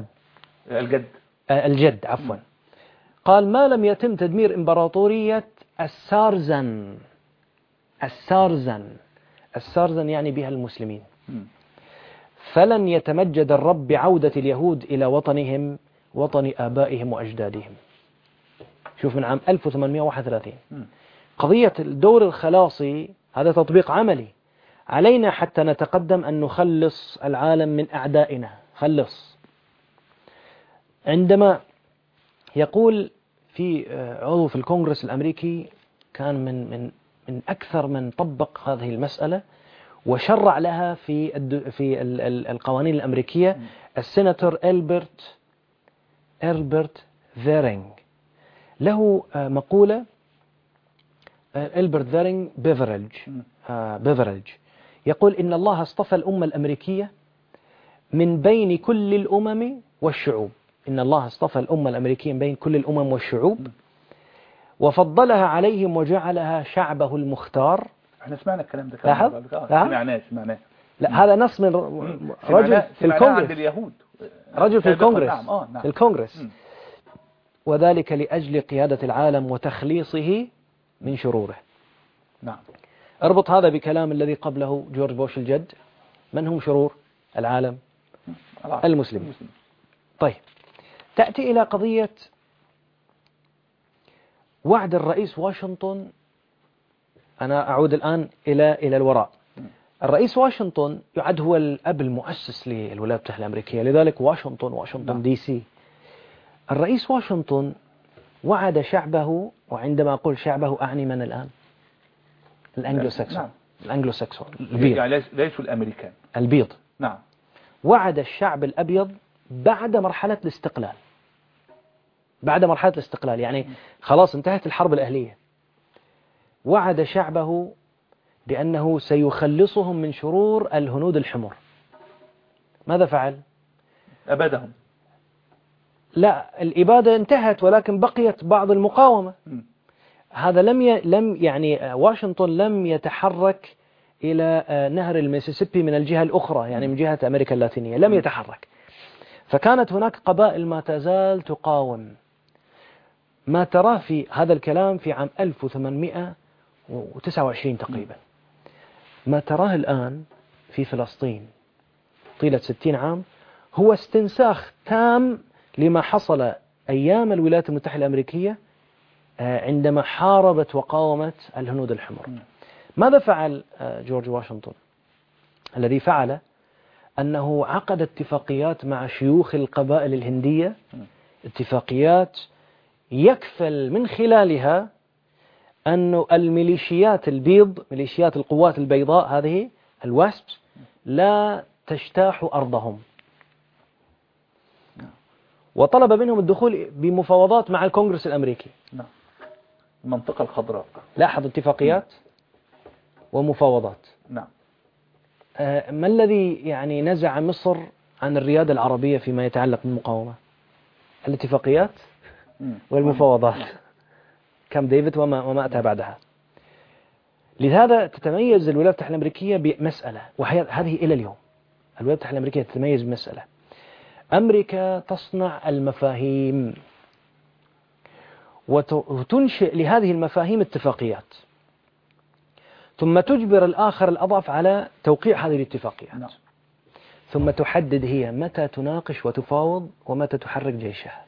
الجد عفوا قال: ما لم يتم تدمير إمبراطورية السارزن يعني بها المسلمين، فلن يتمجد الرب بعودة اليهود إلى وطنهم، وطن آبائهم وأجدادهم. شوف، من عام 1831. قضية الدور الخلاصي هذا تطبيق عملي علينا حتى نتقدم أن نخلص العالم من أعدائنا. خلص. عندما يقول في عضو في الكونغرس الأمريكي كان من أكثر من طبق هذه المسألة وشرع لها في القوانين الأمريكية، السيناتور إلبرت فيرينغ. له مقولة، إلبرت فيرينغ بيفريج يقول: إن الله اصطفى الأمة الأمريكية من بين كل الأمم والشعوب. إن الله اصطفى الأمة الأمريكية من بين كل الأمم والشعوب وفضلها عليهم وجعلها شعبه المختار. احنا سمعنا الكلام ده. سمعناه. لا، هذا نص من رجل في الكونغرس. عند اليهود. رجل في الكونغرس. نعم. في الكونغرس. وذلك لأجل قيادة العالم وتخليصه من شروره. نعم. اربط هذا بكلام الذي قبله جورج بوش الجد. من هم شرور العالم؟ المسلمين. طيب، تأتي إلى قضية وعد الرئيس واشنطن. أنا أعود الآن إلى الوراء. الرئيس واشنطن يعد هو الأب المؤسس للولايات المتحدة الأمريكية، لذلك واشنطن دي سي. الرئيس واشنطن وعد شعبه، وعندما أقول شعبه أعني من الآن؟ الأنجلو ساكسون البيض، يعني ليسوا الأمريكان، البيض. نعم. وعد الشعب الأبيض بعد مرحلة الاستقلال، يعني خلاص انتهت الحرب الأهلية. وعد شعبه بأنه سيخلصهم من شرور الهنود الحمر. ماذا فعل؟ أبدهم. لا، الإبادة انتهت، ولكن بقيت بعض المقاومة. هذا لم يعني واشنطن لم يتحرك إلى نهر الميسيسيبي من الجهة الأخرى، يعني من جهة أمريكا اللاتينية لم يتحرك. فكانت هناك قبائل ما تزال تقاوم. ما تراه في هذا الكلام في عام 1829 تقريبا. ما تراه الآن في فلسطين طيلة 60 عام هو استنساخ تام لما حصل أيام الولايات المتحدة الأمريكية عندما حاربت وقاومت الهنود الحمر. ماذا فعل جورج واشنطن؟ الذي فعل أنه عقد اتفاقيات مع شيوخ القبائل الهندية، اتفاقيات يكفل من خلالها أن الميليشيات البيض، ميليشيات القوات البيضاء هذه الواسبس، لا تجتاح أرضهم. وطلب منهم الدخول بمفاوضات مع الكونغرس الأمريكي. المنطقة الخضراء. لاحظ، اتفاقيات ومفاوضات. نعم. ما الذي يعني نزع مصر عن الريادة العربية فيما يتعلق بالمقاومة؟ الاتفاقيات والمفاوضات. كامب ديفيد وما أتى بعدها. لهذا تتميز الولايات المتحدة الأمريكية بمسألة، وهذه إلى اليوم الولايات المتحدة الأمريكية تتميز بمسألة: أمريكا تصنع المفاهيم وتنشئ لهذه المفاهيم اتفاقيات، ثم تجبر الآخر الأضعف على توقيع هذه الاتفاقيات، ثم تحدد هي متى تناقش وتفاوض ومتى تحرك جيشها.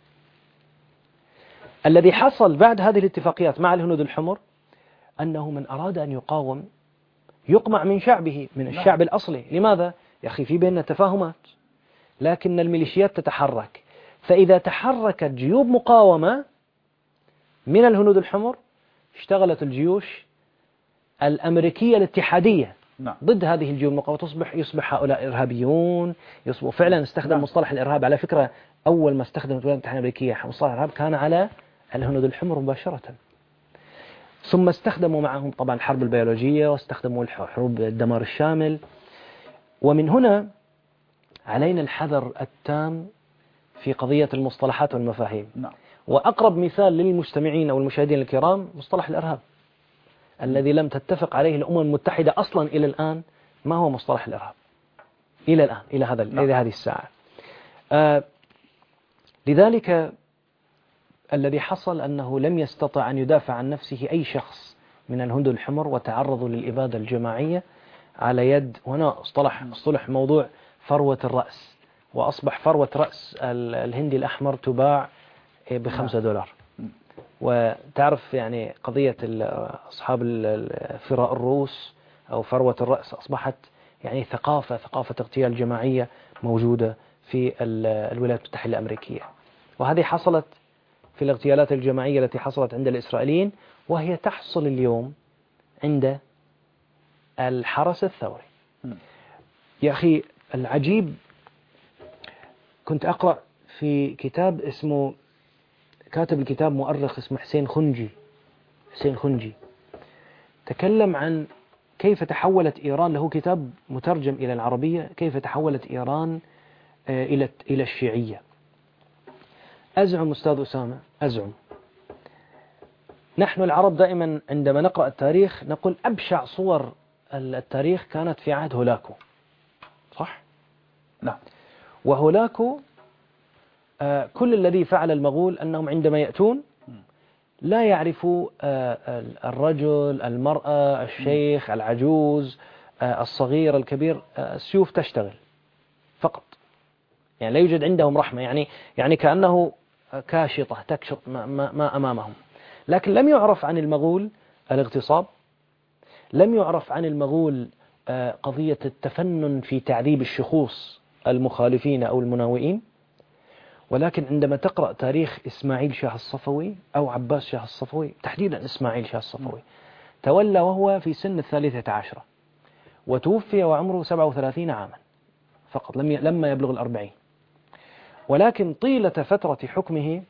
الذي حصل بعد هذه الاتفاقيات مع الهنود الحمر أنه من أراد أن يقاوم يقمع من شعبه، من الشعب الأصلي. لماذا؟ يا أخي في بيننا تفاهمات، لكن الميليشيات تتحرك، فإذا تحركت جيوب مقاومة من الهنود الحمر اشتغلت الجيوش الأمريكية الاتحادية ضد هذه الجيوب المقاومة، يصبح هؤلاء إرهابيون. فعلا استخدم مصطلح الإرهاب، على فكرة أول ما استخدمت الولايات المتحدة الأمريكية مصطلح الإرهاب كان على الهنود الحمر مباشرة، ثم استخدموا معهم طبعا الحرب البيولوجية، واستخدموا حروب الدمار الشامل. ومن هنا علينا الحذر التام في قضية المصطلحات والمفاهيم. وأقرب مثال للمستمعين أو المشاهدين الكرام مصطلح الإرهاب الذي لم تتفق عليه الأمم المتحدة أصلا إلى الآن. ما هو مصطلح الإرهاب إلى الآن، إلى هذه الساعة؟ لذلك الذي حصل أنه لم يستطع أن يدافع عن نفسه أي شخص من الهنود الحمر، وتعرضوا للإبادة الجماعية على يد، وهنا اصطلح موضوع فروة الرأس، وأصبح فروة رأس الهندي الأحمر تباع $5. وتعرف يعني قضية أصحاب الفراء الروس أو فروة الرأس أصبحت يعني ثقافة اغتيال جماعية موجودة في الولايات المتحدة الأمريكية. وهذه حصلت في الاغتيالات الجماعية التي حصلت عند الإسرائيليين، وهي تحصل اليوم عند الحرس الثوري. يا أخي العجيب، كنت أقرأ في كتاب اسمه، كاتب الكتاب مؤرخ اسمه حسين خنجي، تكلم عن كيف تحولت إيران، له كتاب مترجم إلى العربية، كيف تحولت إيران إلى الشيعية. أزعم أستاذ أسامة، نحن العرب دائما عندما نقرأ التاريخ نقول أبشع صور التاريخ كانت في عهد هولاكو، صح؟ نعم. وهولاكو كل الذي فعل المغول أنهم عندما يأتون لا يعرفوا الرجل، المرأة، الشيخ، العجوز، الصغير، الكبير، السيوف تشتغل فقط، يعني لا يوجد عندهم رحمة، يعني كأنه كاشطة تكشط ما أمامهم. لكن لم يعرف عن المغول الاغتصاب، لم يعرف عن المغول قضية التفنن في تعذيب الشخوص المخالفين أو المناوئين. ولكن عندما تقرأ تاريخ إسماعيل شاه الصفوي أو عباس شاه الصفوي، تحديدا إسماعيل شاه الصفوي، تولى وهو في سن 13 وتوفي وعمره 37 عاما فقط، لما يبلغ 40. ولكن طيلة فترة حكمه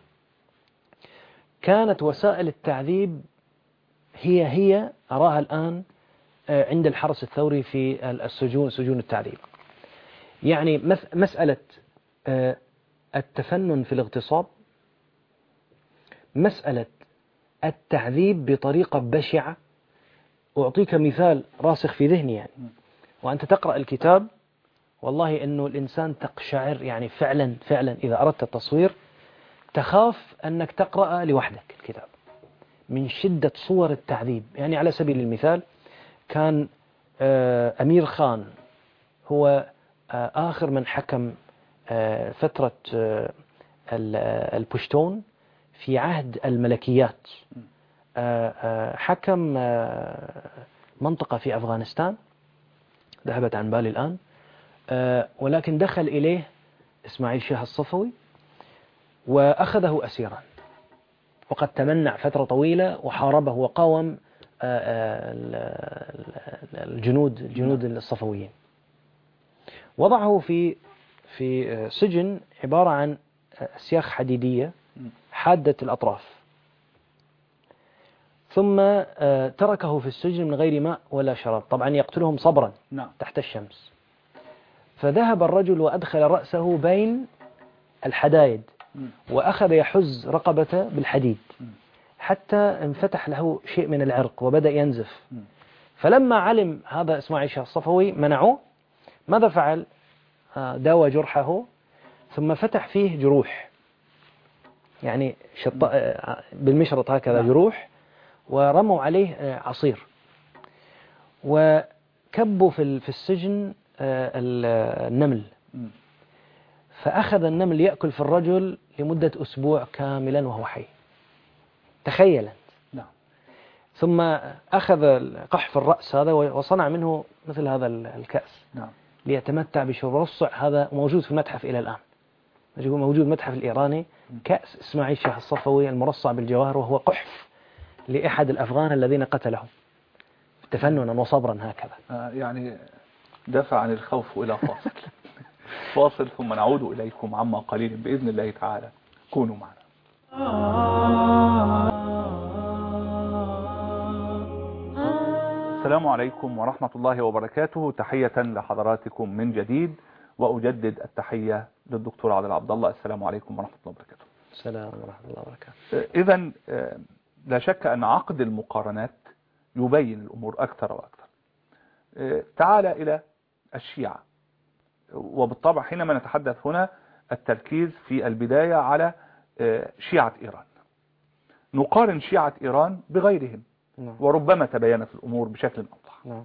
كانت وسائل التعذيب هي أراها الآن عند الحرس الثوري في سجون التعذيب. يعني مسألة التفنن في الاغتصاب، مسألة التعذيب بطريقة بشعة. أعطيك مثال راسخ في ذهني، يعني وأنت تقرأ الكتاب والله أنه الإنسان تقشعر، يعني فعلا إذا أردت التصوير تخاف أنك تقرأ لوحدك الكتاب من شدة صور التعذيب. يعني على سبيل المثال كان أمير خان هو آخر من حكم فترة البشتون في عهد الملكيات، حكم منطقة في أفغانستان ذهبت عن بالي الآن، ولكن دخل إليه إسماعيل شاه الصفوي وأخذه أسيرا، وقد تمنع فترة طويلة وحاربه وقاوم الجنود الصفويين. وضعه في سجن عبارة عن أسياخ حديدية حادة الأطراف، ثم تركه في السجن من غير ماء ولا شراب، طبعا يقتلهم صبرا تحت الشمس. فذهب الرجل وأدخل رأسه بين الحدايد وأخذ يحز رقبته بالحديد حتى انفتح له شيء من العرق وبدأ ينزف. فلما علم هذا إسماعيل شاه الصفوي منعوه. ماذا فعل؟ داوى جرحه ثم فتح فيه جروح، يعني بالمشرط هكذا جروح، ورموا عليه عصير، وكبوا في السجن النمل، فأخذ النمل يأكل في الرجل لمدة أسبوع كاملا وهو حي. تخيل. ثم أخذ قحف الرأس هذا وصنع منه مثل هذا الكأس ليتمتع بشرصع. هذا موجود في المتحف إلى الآن، موجود المتحف الإيراني كأس إسماعيل شاه الصفوي المرصع بالجواهر، وهو قحف لأحد الأفغان الذين قتلهم تفننا وصبرا هكذا. يعني دفع عن الخوف إلى فاصل. فاصل ثم نعود إليكم عما قليل بإذن الله تعالى. كونوا معنا. السلام عليكم ورحمة الله وبركاته. تحية لحضراتكم من جديد، وأجدد التحية للدكتور عادل عبد الله. السلام عليكم ورحمة الله وبركاته. السلام ورحمة الله وبركاته. إذن لا شك أن عقد المقارنات يبين الأمور أكثر وأكثر. تعال إلى الشيعة، وبالطبع حينما نتحدث هنا التركيز في البداية على شيعة إيران. نقارن شيعة إيران بغيرهم، وربما تبينت الأمور بشكل أوضح.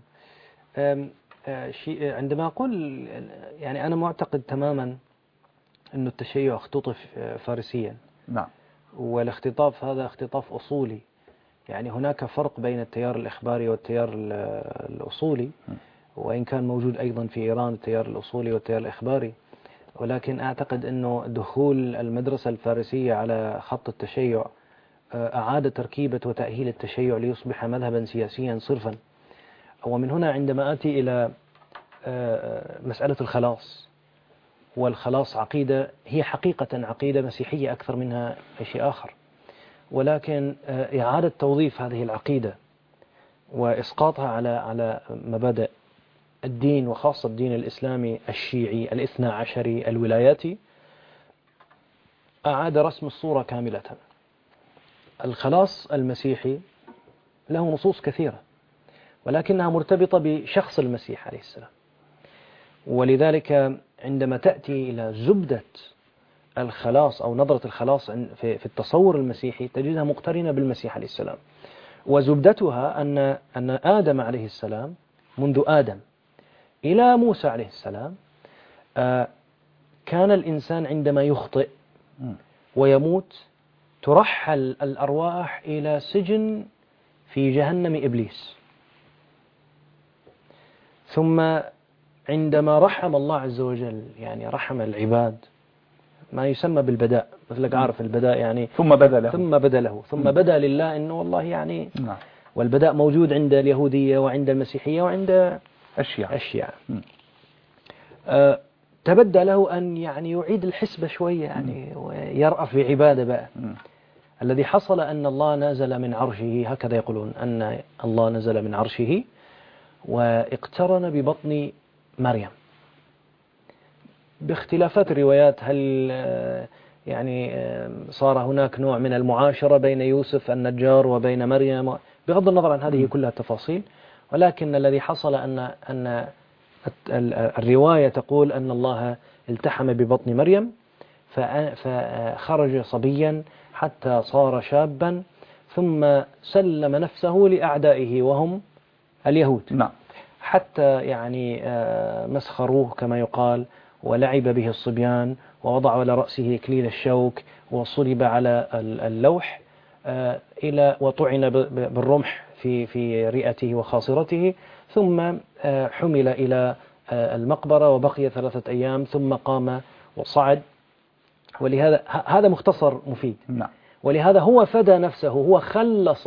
عندما أقول يعني أنا معتقد تماما أن التشيع اختطف فارسيا. نعم. والاختطاف هذا اختطاف أصولي، يعني هناك فرق بين التيار الإخباري والتيار الأصولي، وإن كان موجود أيضا في إيران التيار الأصولي والتيار الإخباري، ولكن أعتقد أنه دخول المدرسة الفارسية على خط التشيع أعاد تركيبة وتأهيل التشيع ليصبح مذهبا سياسيا صرفا. ومن هنا عندما آتي إلى مسألة الخلاص، والخلاص عقيدة هي حقيقة عقيدة مسيحية أكثر منها أي شيء آخر، ولكن إعادة توظيف هذه العقيدة وإسقاطها على مبادئ الدين، وخاصة الدين الإسلامي الشيعي الاثنى عشري الولاياتي، أعاد رسم الصورة كاملة. الخلاص المسيحي له نصوص كثيرة، ولكنها مرتبطة بشخص المسيح عليه السلام، ولذلك عندما تأتي إلى زبدة الخلاص أو نظرة الخلاص في التصور المسيحي تجدها مقترنة بالمسيح عليه السلام. وزبدتها أن آدم عليه السلام منذ آدم إلى موسى عليه السلام كان الإنسان عندما يخطئ ويموت ترحل الأرواح إلى سجن في جهنم إبليس، ثم عندما رحم الله عز وجل يعني رحم العباد ما يسمى بالبداء، مثلك عارف البداء يعني ثم بدا له ثم بدا لله إنه والله يعني والبداء موجود عند اليهودية وعند المسيحية وعند الشيعة. تبدى له أن يعني يعيد الحسبة شوية يعني ويرأف بعبادة بقى. الذي حصل أن الله نزل من عرشه، هكذا يقولون أن الله نزل من عرشه واقترن ببطن مريم، باختلافات الروايات هل يعني صار هناك نوع من المعاشرة بين يوسف النجار وبين مريم، بغض النظر عن هذه كلها التفاصيل، ولكن الذي حصل أن الرواية تقول أن الله التحم ببطن مريم فخرج صبيا حتى صار شابا، ثم سلم نفسه لأعدائه وهم اليهود. نعم. حتى يعني مسخروه كما يقال، ولعب به الصبيان، ووضعوا على رأسه إكليل الشوك، وصلب على اللوح إلى وطعن بالرمح في رئته وخاصرته، ثم حمل إلى المقبرة وبقي 3 أيام ثم قام وصعد. ولهذا هذا مختصر مفيد. نعم. ولهذا هو فدى نفسه، هو خلص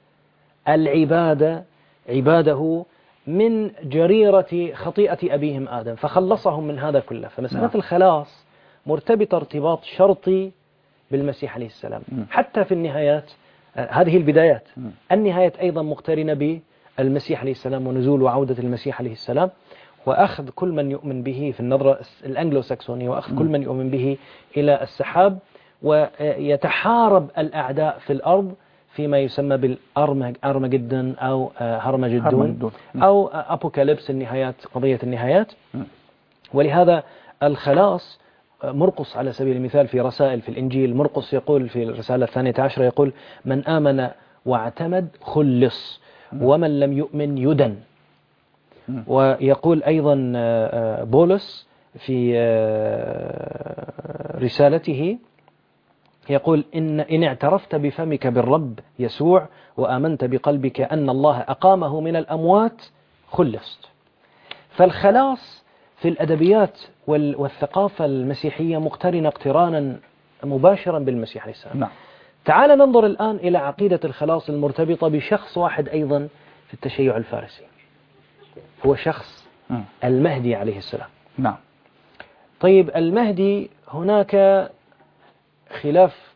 عباده من جريرة خطيئة أبيهم آدم، فخلصهم من هذا كله. فمسألة الخلاص مرتبطة ارتباط شرطي بالمسيح عليه السلام. حتى في النهايات هذه البدايات، النهايات أيضا مقترنة بالمسيح عليه السلام ونزول وعودة المسيح عليه السلام، وأخذ كل من يؤمن به في النظرة الأنجلو ساكسونية، وأخذ كل من يؤمن به إلى السحاب، ويتحارب الأعداء في الأرض فيما يسمى بالأرمجدون أو هرمجدون أو أبوكاليبس، النهايات، قضية النهايات. ولهذا الخلاص، مرقس على سبيل المثال في رسائل في الإنجيل، مرقس يقول في الرسالة 12 يقول: من آمن واعتمد خلص، ومن لم يؤمن يدن. ويقول أيضا بولس في رسالته يقول: إن اعترفت بفمك بالرب يسوع وآمنت بقلبك أن الله أقامه من الأموات خلصت. فالخلاص في الأدبيات والثقافة المسيحية مقترنة اقترانا مباشرا بالمسيح عليه السلام. نعم. تعال ننظر الآن إلى عقيدة الخلاص المرتبطة بشخص واحد أيضا في التشيع الفارسي، هو شخص المهدي عليه السلام. نعم. طيب المهدي هناك خلاف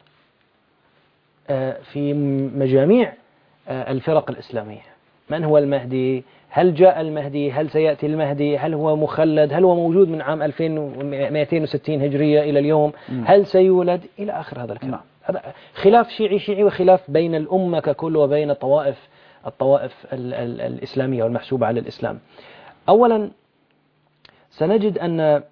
في مجاميع الفرق الإسلامية. من هو المهدي؟ هل جاء المهدي؟ هل سيأتي المهدي؟ هل هو مخلد؟ هل هو موجود من عام 2260 هجرية إلى اليوم؟ هل سيولد؟ إلى آخر هذا الكلام. هذا خلاف شيعي وخلاف بين الأمة ككل وبين الطوائف الإسلامية والمحسوبة على الإسلام. أولا سنجد أن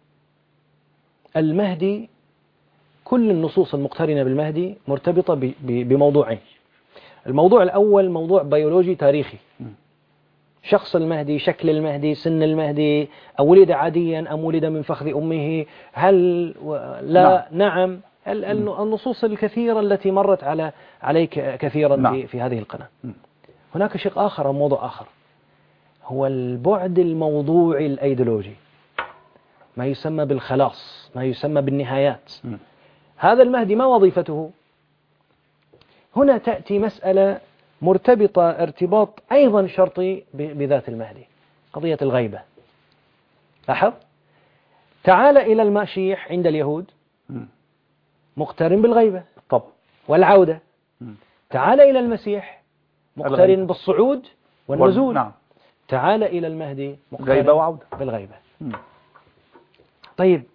المهدي كل النصوص المقترنة بالمهدي مرتبطة بموضوعين. الموضوع الأول موضوع بيولوجي تاريخي، شخص المهدي، شكل المهدي، سن المهدي، ولد عاديا أم ولد من فخذ أمه، هل لا نعم النصوص الكثيرة التي مرت عليك كثيرا في هذه القناة. هناك شق آخر أو موضوع آخر هو البعد الموضوعي الأيديولوجي، ما يسمى بالخلاص، ما يسمى بالنهايات. هذا المهدي ما وظيفته؟ هنا تأتي مسألة مرتبطة ارتباط أيضا شرطي بذات المهدي، قضية الغيبة. لاحظ، تعال إلى المشيح عند اليهود مقترن بالغيبة طب والعودة. تعال إلى المسيح مقترن بالصعود والنزول. نعم. تعال إلى المهدي مقترن غيبة وعودة بالغيبة. طيب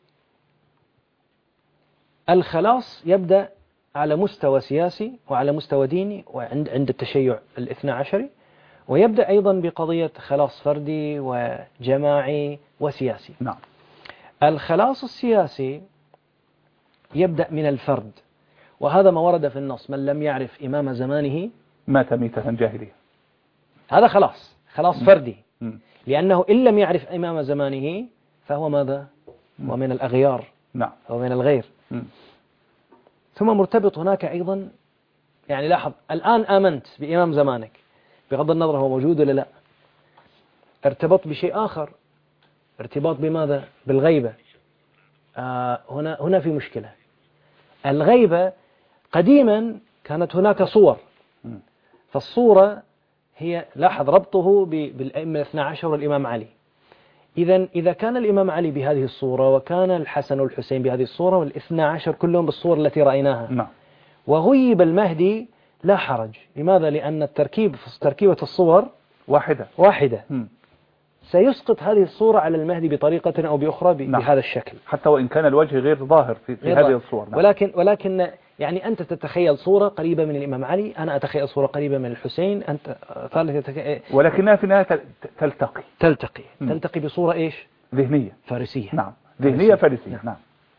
الخلاص يبدأ على مستوى سياسي وعلى مستوى ديني وعند التشيع الاثنى عشري، ويبدأ أيضا بقضية خلاص فردي وجماعي وسياسي. نعم. الخلاص السياسي يبدأ من الفرد، وهذا ما ورد في النص: من لم يعرف إمام زمانه مات ميتة جاهلية. هذا خلاص فردي، لأنه إن لم يعرف إمام زمانه فهو ماذا؟ ومن الأغيار. نعم. ومن الغير. ثم مرتبط هناك أيضا، يعني لاحظ، الآن آمنت بإمام زمانك بغض النظر هو موجود ولا لا، ارتبط بشيء آخر، ارتباط بماذا؟ بالغيبة. هنا في مشكلة. الغيبة قديما كانت هناك صور، فالصورة هي، لاحظ ربطه بالأئمة الاثنى عشر والإمام علي. إذا كان الإمام علي بهذه الصورة، وكان الحسن والحسين بهذه الصورة، والاثنى عشر كلهم بالصور التي رأيناها، نعم. وغيب المهدي، لا حرج. لماذا؟ لأن تركيبة الصور واحدة. سيسقط هذه الصورة على المهدي بطريقة أو بأخرى بهذا الشكل، حتى وإن كان الوجه غير ظاهر في هذه الصور. نعم. ولكن يعني أنت تتخيل صورة قريبة من الإمام علي، أنا أتخيل صورة قريبة من الحسين، أنت ثالث ولكنها في النهاية تلتقي بصورة إيش؟ ذهنية فارسية. نعم. ذهنية فارسية. نعم.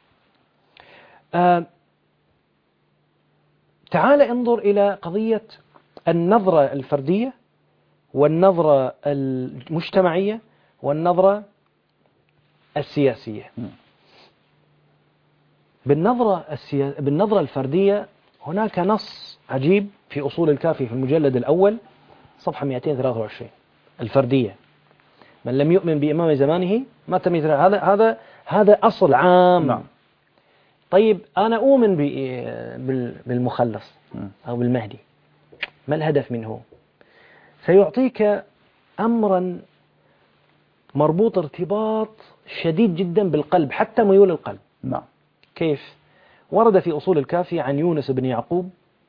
تعال انظر إلى قضية النظرة الفردية والنظرة المجتمعية والنظرة السياسية. بالنظرة الفردية هناك نص عجيب في أصول الكافي في المجلد الأول صفحة 223. الفردية: من لم يؤمن بإمام زمانه مات ميتا. هذا أصل عام. نعم. طيب أنا أؤمن بالمخلص أو بالمهدي، ما الهدف منه؟ سيعطيك أمرا مربوط ارتباط شديد جدا بالقلب، حتى ميول القلب. نعم. كيف؟ ورد في أصول الكافي عن يونس بن يعقوب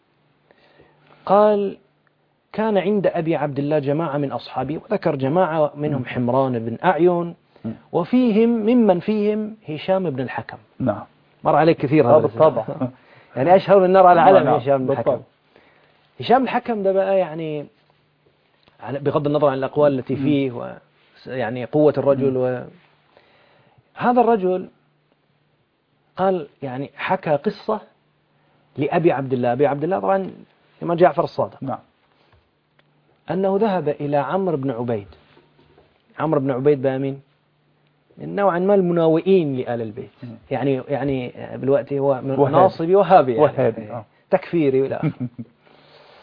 قال: كان عند أبي عبد الله جماعة من أصحابه، وذكر جماعة منهم حمران بن أعين، وفيهم ممن فيهم هشام بن الحكم. نعم. مر عليك كثير هذا بالطبع. يعني أشهر من النار على علم. نعم. هشام بن الحكم. هشام الحكم ده بقى يعني بغض النظر عن الأقوال التي فيه يعني قوة الرجل، هذا الرجل قال يعني حكى قصة لأبي عبد الله. أبي عبد الله طبعا الإمام جعفر الصادق. نعم. أنه ذهب إلى عمرو بن عبيد. عمرو بن عبيد بامين نوعا ما المناوئين لآل البيت، يعني بالوقت هو ناصبي وهابي، يعني تكفيري ولا آخر.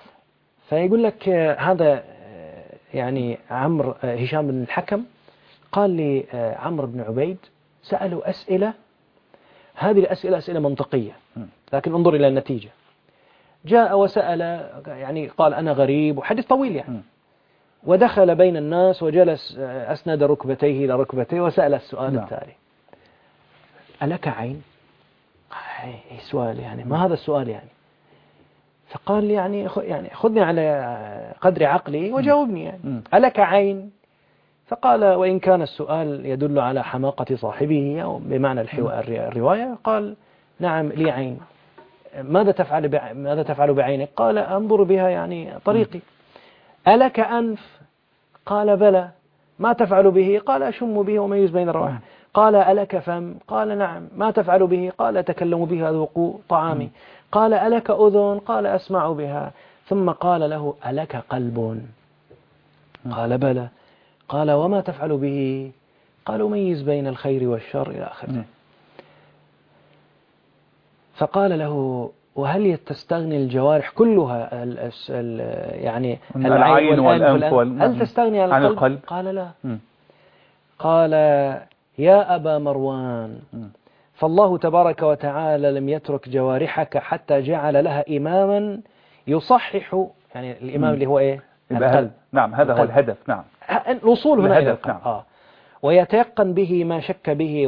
فيقول لك هذا يعني عمرو هشام بن الحكم قال لي عمرو بن عبيد سألوا أسئلة، هذه الأسئلة أسئلة منطقية، لكن انظر إلى النتيجة. جاء وسأل، يعني قال أنا غريب، وحديث طويل يعني، ودخل بين الناس وجلس أسند ركبتيه إلى ركبتيه وسأل السؤال التالي: ألك عين؟ أي سؤال يعني، ما هذا السؤال يعني؟ فقال يعني خذني على قدر عقلي وجاوبني يعني، ألك عين؟ فقال، وإن كان السؤال يدل على حماقة صاحبه أو بمعنى الرواية، قال نعم لي عين. ماذا تفعل بعينك؟ قال أنظر بها يعني طريقي. ألك أنف؟ قال بلى. ما تفعل به؟ قال أشم به وميز بين الروائح. قال ألك فم؟ قال نعم. ما تفعل به؟ قال أتكلم به أذوق طعامي. قال ألك أذن؟ قال أسمع بها. ثم قال له ألك قلب؟ قال بلى. قال وما تفعل به؟ قال أميز بين الخير والشر إلى آخره. فقال له وهل تستغني الجوارح كلها يعني العين والأنف هل تستغني عن القلب؟ قال لا. قال يا أبا مروان، فالله تبارك وتعالى لم يترك جوارحك حتى جعل لها إماما يصحح، يعني الإمام اللي هو إيه؟ القلب. نعم، هذا هو الهدف. نعم، الوصول هنا إلى القلب. نعم. ويتيقن به ما شك به،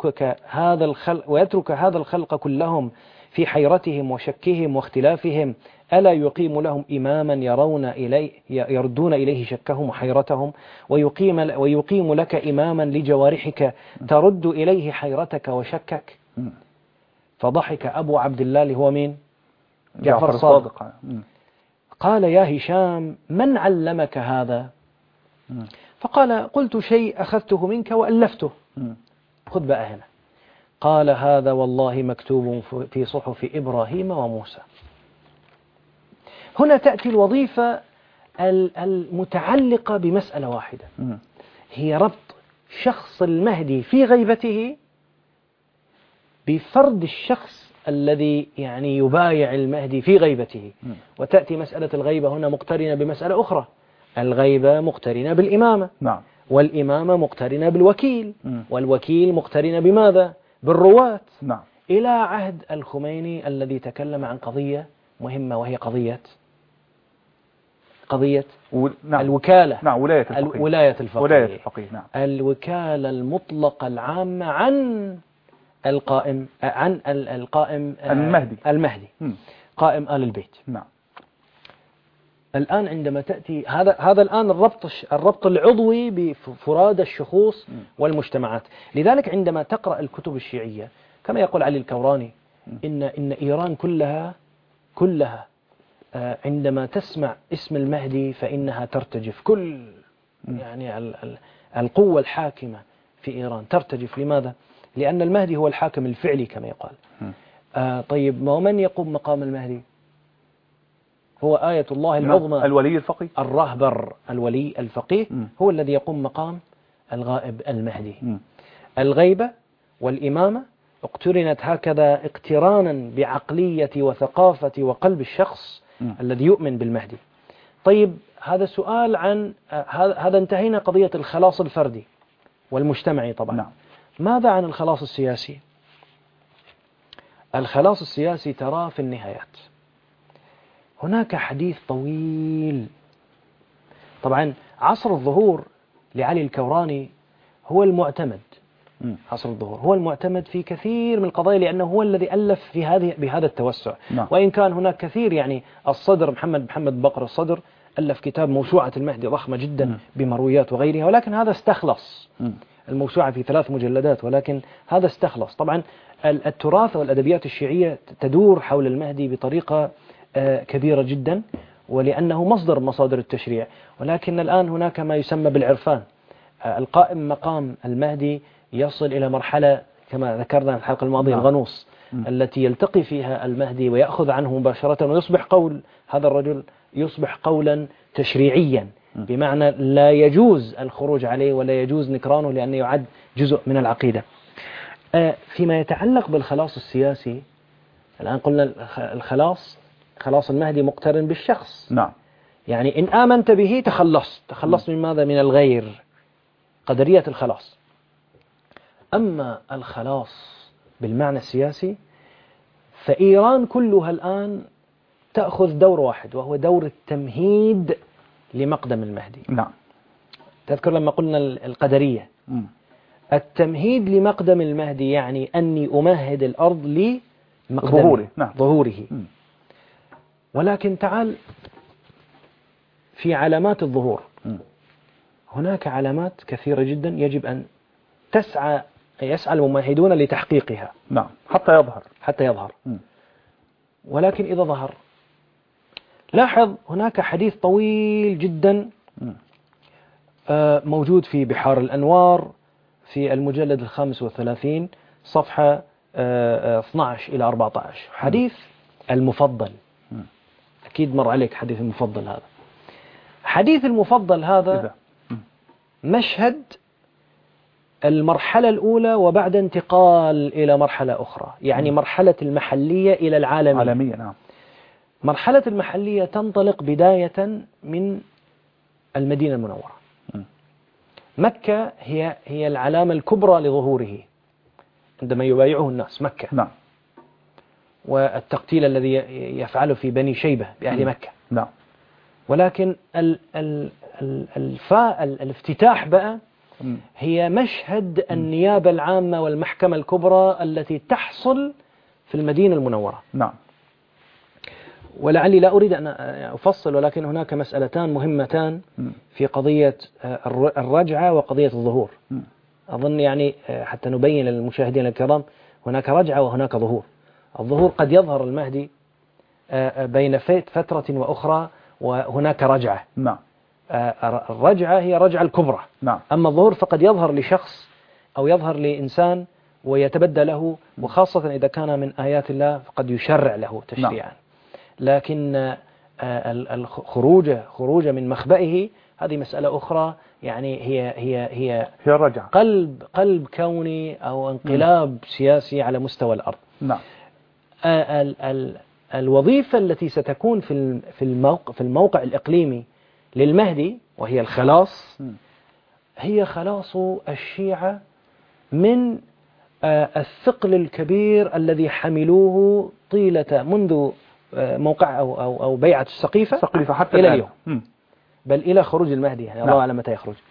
ويترك هذا الخلق كلهم في حيرتهم وشكهم واختلافهم، ألا يقيم لهم إماما يردون إليه شكهم وحيرتهم، ويقيم لك إماما لجوارحك ترد إليه حيرتك وشكك. فضحك أبو عبد الله اللي هو مين؟ جعفر الصادق. قال يا هشام من علمك هذا؟ فقال قلت شيء أخذته منك وألفته. خذ بقى هنا. قال هذا والله مكتوب في صحف إبراهيم وموسى. هنا تأتي الوظيفة المتعلقة بمسألة واحدة، هي ربط شخص المهدي في غيبته بفرد الشخص الذي يعني يبايع المهدي في غيبته. وتأتي مسألة الغيبة هنا مقترنة بمسألة أخرى، الغيبة مقترنة بالإمامة. نعم. والإمامة مقترنة بالوكيل. والوكيل مقترنة بماذا؟ بالرواة. نعم. إلى عهد الخميني الذي تكلم عن قضية مهمة، وهي قضية نعم. الوكالة. نعم، ولاية الفقيه. نعم. الوكالة المطلقة العامة عن القائم المهدي قائم آل البيت. نعم. الآن عندما تأتي هذا الآن الربط العضوي بفراد الشخوص والمجتمعات. لذلك عندما تقرأ الكتب الشيعية كما يقول علي الكوراني إن إيران كلها عندما تسمع اسم المهدي فإنها ترتجف. كل يعني القوة الحاكمة في إيران ترتجف. لماذا؟ لأن المهدي هو الحاكم الفعلي كما يقال. طيب من يقوم مقام المهدي؟ هو آية الله العظمى، الولي الفقيه، الرهبر الولي الفقيه هو الذي يقوم مقام الغائب المهدي. الغيبة والإمامة اقترنت هكذا اقترانا بعقلية وثقافة وقلب الشخص الذي يؤمن بالمهدي. طيب هذا سؤال عن هذا انتهينا قضية الخلاص الفردي والمجتمعي طبعا. نعم. ماذا عن الخلاص السياسي؟ الخلاص السياسي تراه في النهايات. هناك حديث طويل. طبعا عصر الظهور لعلي الكوراني هو المعتمد. عصر الظهور هو المعتمد في كثير من القضايا، لأنه هو الذي ألف بهذا التوسع. نعم. وإن كان هناك كثير، يعني الصدر محمد بقر الصدر ألف كتاب موسوعة المهدي ضخمة جدا بمرويات وغيرها، ولكن هذا استخلص. الموسوعة في 3 مجلدات، ولكن هذا استخلص. طبعا التراث والأدبيات الشيعية تدور حول المهدي بطريقة كبيرة جدا، ولأنه مصدر مصادر التشريع. ولكن الآن هناك ما يسمى بالعرفان. القائم مقام المهدي يصل إلى مرحلة كما ذكرنا في الحلقة الماضية الغنوص، التي يلتقي فيها المهدي ويأخذ عنه مباشرة، ويصبح قول هذا الرجل يصبح قولا تشريعيا، بمعنى لا يجوز الخروج عليه ولا يجوز نكرانه، لأنه يعد جزء من العقيدة. فيما يتعلق بالخلاص السياسي، الآن قلنا خلاص المهدي مقترن بالشخص. نعم. يعني إن آمنت به تخلصت من ماذا؟ من الغير. قدرية الخلاص. أما الخلاص بالمعنى السياسي فإيران كلها الآن تأخذ دور واحد، وهو دور التمهيد لمقدم المهدي. نعم. تذكر لما قلنا القدرية، التمهيد لمقدم المهدي يعني أني أمهد الأرض لمقدمه، ظهوره. ولكن تعال في علامات الظهور، هناك علامات كثيرة جدا يجب أن يسعى الممهدون لتحقيقها. نعم. حتى يظهر. ولكن إذا ظهر، لاحظ هناك حديث طويل جدا موجود في بحار الأنوار في المجلد 35 صفحة 12 إلى 14، حديث المفضل. أكيد مر عليك حديث المفضل هذا. حديث المفضل هذا مشهد المرحلة الأولى وبعد انتقال إلى مرحلة أخرى، يعني مرحلة المحلية إلى العالمية. نعم. مرحلة المحلية تنطلق بداية من المدينة المنورة. مكة هي العلامة الكبرى لظهوره عندما يبايعه الناس، مكة. نعم. والتقتيل الذي يفعله في بني شيبة بأهل مكة. نعم. ولكن الافتتاح بقى هي مشهد النيابة العامة والمحكمة الكبرى التي تحصل في المدينة المنورة. نعم. ولعلي لا أريد أن أفصل، ولكن هناك مسألتان مهمتان في قضية الرجعة وقضية الظهور. أظن يعني حتى نبين للمشاهدين الكرام، هناك رجعة وهناك ظهور. الظهور قد يظهر المهدي بين فترة وأخرى، وهناك رجعة. نعم. الرجعة هي رجعة الكبرى. نعم. أما الظهور فقد يظهر لشخص أو يظهر لإنسان ويتبدى له، وخاصة إذا كان من آيات الله فقد يشرع له تشريعا. نعم. لكن الخروج من مخبئه هذه مسألة أخرى، يعني هي الرجعة، قلب كوني أو انقلاب سياسي على مستوى الأرض. نعم. الوظيفة التي ستكون في الموقع الإقليمي للمهدي وهي الخلاص، هي خلاص الشيعة من الثقل الكبير الذي حملوه منذ موقع أو بيعة السقيفة حتى إلى اليوم، بل إلى خروج المهدي، يعني الله أعلم متى يخرج.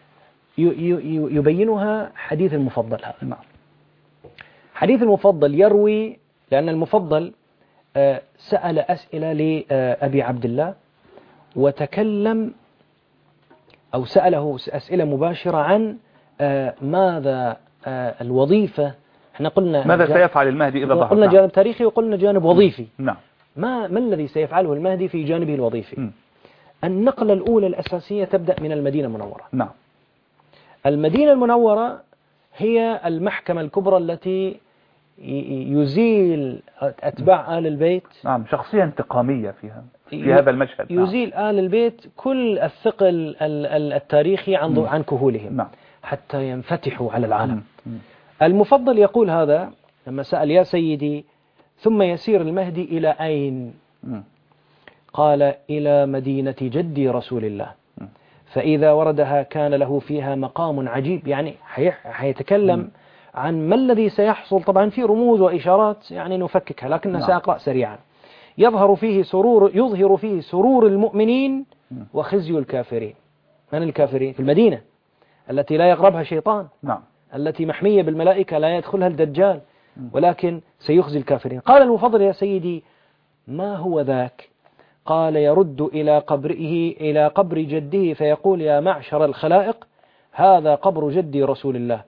يبينها حديث المفضل هذا. نعم. حديث المفضل يروي، لأن المفضل سأل أسئلة لأبي عبد الله، وتكلم أو سأله أسئلة مباشرة عن ماذا الوظيفة. احنا قلنا ماذا سيفعل المهدي إذا ظهر. قلنا جانب تاريخي وقلنا جانب وظيفي. نعم. ما الذي سيفعله المهدي في جانبه الوظيفي؟ النقلة الأولى الأساسية تبدأ من المدينة المنورة. نعم. المدينة المنورة هي المحكمة الكبرى التي يزيل أتباع آل البيت. نعم. شخصية انتقامية في هذا المشهد. يزيل آل البيت كل الثقل التاريخي عن كهولهم. نعم. حتى ينفتحوا على العالم. المفضل يقول هذا لما سأل: يا سيدي، ثم يسير المهدي إلى أين؟ قال: إلى مدينة جدي رسول الله، فإذا وردها كان له فيها مقام عجيب. يعني حيتكلم عن ما الذي سيحصل. طبعا في رموز وإشارات يعني نفككها، لكن سأقرأ سريعا. يظهر فيه سرور المؤمنين وخزي الكافرين. من الكافرين؟ في المدينة التي لا يقربها شيطان. نعم. التي محمية بالملائكة لا يدخلها الدجال، ولكن سيخزي الكافرين. قال المفضل: يا سيدي، ما هو ذاك؟ قال: يرد إلى قبر جده فيقول: يا معشر الخلائق، هذا قبر جدي رسول الله.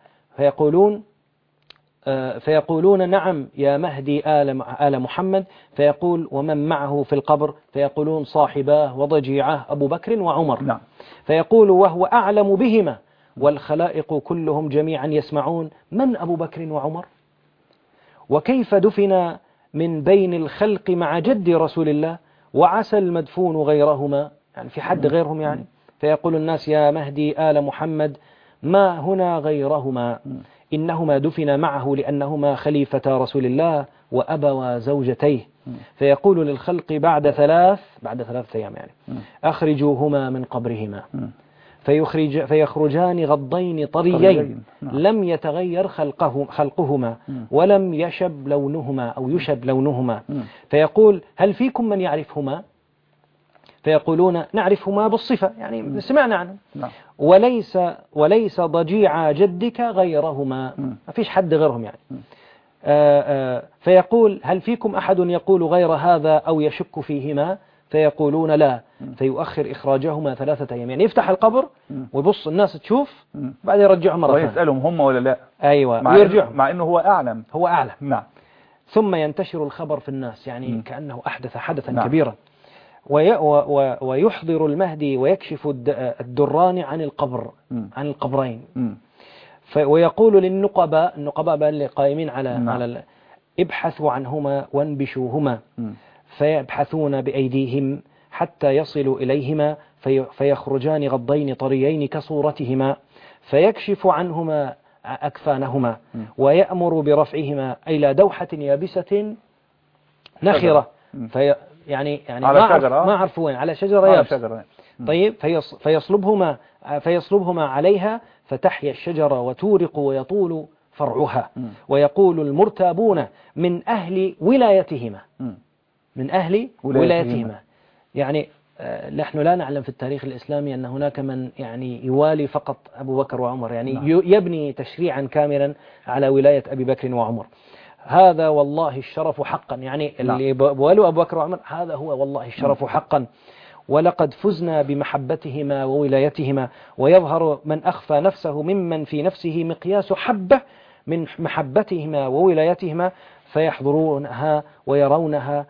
فيقولون: نعم يا مهدي آل محمد. فيقول: ومن معه في القبر؟ فيقولون: صاحباه وضجيعاه أبو بكر وعمر. نعم. فيقول وهو أعلم بهما والخلائق كلهم جميعا يسمعون: من أبو بكر وعمر؟ وكيف دفن من بين الخلق مع جد رسول الله وعسى المدفون غيرهما؟ يعني في حد غيرهم يعني. فيقول الناس: يا مهدي آل محمد، ما هنا غيرهما، إنهما دفن معه لأنهما خليفة رسول الله وأبوا زوجتيه. فيقول للخلق بعد ثلاثة أيام يعني: أخرجوهما من قبرهما. فيخرجان غضين طريين لم يتغير خلقهما ولم يشب لونهما أو يشب لونهما. فيقول هل فيكم من يعرفهما؟ فيقولون نعرفهما بالصفة، يعني سمعنا عنه. وليس ضجيع جدك غيرهما، ما فيش حد غيرهم يعني. فيقول هل فيكم أحد يقول غير هذا أو يشك فيهما؟ فيقولون لا. فيؤخر إخراجهما 3 أيام، يعني يفتح القبر ويبص الناس تشوف، بعد يرجعهم مرة ثانية ويسألهم هم ولا لا. أيوة، مع إنه هو أعلم. نعم. ثم ينتشر الخبر في الناس، يعني كأنه أحدث حدثا كبيرا. ويحضر المهدي ويكشف الدران عن القبر، عن القبرين. ويقول النقباء اللي قائمين على ابحثوا عنهما وانبشوهما. فيبحثون بأيديهم حتى يصلوا إليهما، فيخرجان غضين طريين كصورتهما، فيكشف عنهما أكفانهما ويأمر برفعهما إلى دوحة يابسة نخرة. يعني على شجرة، ما عرفوا وين، على شجرة يابسة. طيب، فيصلبهما عليها فتحيا الشجرة وتورق ويطول فرعها. ويقول المرتابون من أهل ولايتهما، من أهل ولايتهما. يعني نحن لا نعلم في التاريخ الإسلامي أن هناك من يعني يوالي فقط أبو بكر وعمر، يعني يبني تشريعا كاملا على ولاية أبي بكر وعمر. هذا والله الشرف حقا، يعني اللي بولوا أبو بكر وعمر هذا هو والله الشرف حقا. ولقد فزنا بمحبتهما وولايتهما. ويظهر من أخفى نفسه ممن في نفسه مقياس حبة من محبتهما وولايتهما، فيحضرونها ويرونها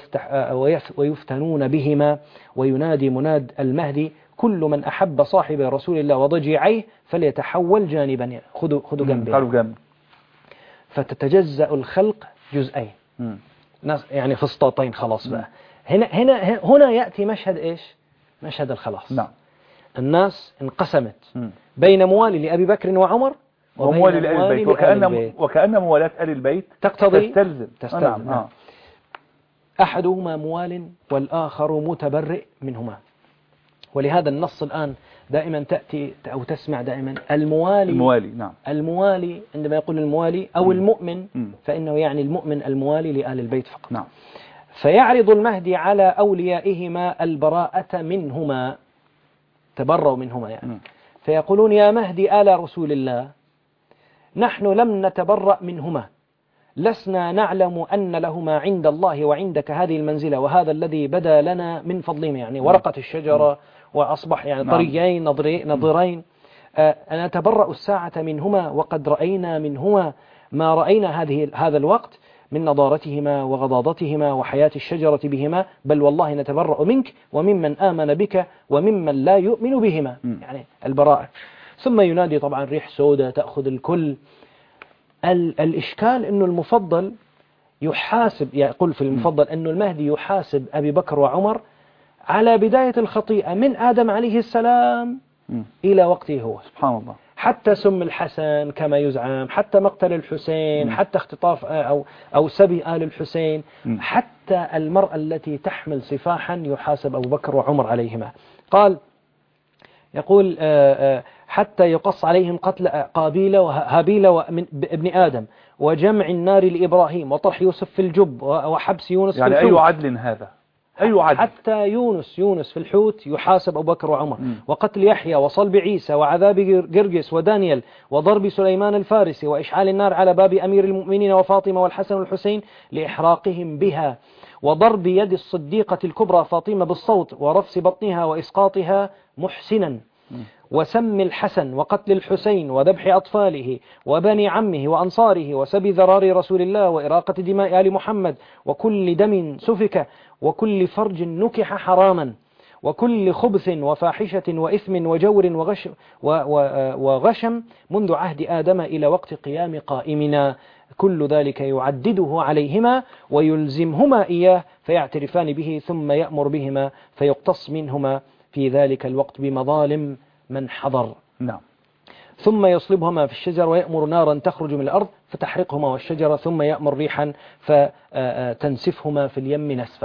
ويفتنون بهما. وينادي مناد المهدي كل من أحب صاحب رسول الله وضجيعيه فليتحول جانبا، خذوا جنبه. فتتجزأ الخلق جزئين، يعني فسطاطين خلاص بقى. هنا يأتي مشهد إيش؟ مشهد الخلاص. الناس انقسمت بين موالي لأبي بكر وعمر وموالي لآل البيت، وكأن موالاة آل البيت تقتضي تستلزم. أحدهما موال والآخر متبرئ منهما. ولهذا النص الآن دائما تأتي أو تسمع دائما الموالي. نعم. الموالي عندما يقول الموالي أو المؤمن فإنه يعني المؤمن الموالي لآل البيت فقط. نعم. فيعرض المهدي على أوليائهما البراءة منهما، تبروا منهما يعني. فيقولون يا مهدي آل رسول الله، نحن لم نتبرأ منهما، لسنا نعلم أن لهما عند الله وعندك هذه المنزلة وهذا الذي بدا لنا من فضلهما، يعني ورقة الشجرة وأصبح يعني طريين نظرين. نتبرأ الساعة منهما وقد رأينا منهما ما رأينا هذا الوقت من نضارتهما وغضاضتهما وحياة الشجرة بهما، بل والله نتبرأ منك وممن آمن بك وممن لا يؤمن بهما، يعني البراءة. ثم ينادي طبعا ريح سوداء تأخذ الكل. الإشكال أنه المفضل يحاسب، يقول في المفضل أنه المهدي يحاسب أبي بكر وعمر على بداية الخطيئة من آدم عليه السلام إلى وقته هو، سبحان الله. حتى سم الحسن كما يزعم، حتى مقتل الحسين، حتى اختطاف أو سبي آل الحسين، حتى المرأة التي تحمل سفاحا يحاسب أبو بكر وعمر عليهما. يقول حتى يقص عليهم قتل قابيل وهابيل ابن آدم وجمع النار لإبراهيم وطرح يوسف في الجب وحبس يونس يعني في الحوت. أي عدل هذا؟ أي عدل؟ حتى يونس في الحوت يحاسب أبو بكر وعمر، وقتل يحيى وصلب عيسى وعذاب قرقس ودانيال وضرب سليمان الفارسي وإشعال النار على باب أمير المؤمنين وفاطمة والحسن والحسين لإحراقهم بها، وضرب يد الصديقة الكبرى فاطمة بالصوت ورفس بطنها وإسقاطها محسنا، وسم الحسن وقتل الحسين وذبح أطفاله وبني عمه وأنصاره وسبي ذرار رسول الله وإراقة دماء آل محمد وكل دم سفك وكل فرج نكح حراما وكل خبث وفاحشة وإثم وجور وغشم منذ عهد آدم إلى وقت قيام قائمنا، كل ذلك يعدده عليهما ويلزمهما إياه فيعترفان به، ثم يأمر بهما فيقتص منهما في ذلك الوقت بمظالم من حضر. نعم. ثم يصلبهما في الشجر ويأمر نارا تخرج من الأرض فتحرقهما والشجرة، ثم يأمر ريحا فتنسفهما في اليم نسفا.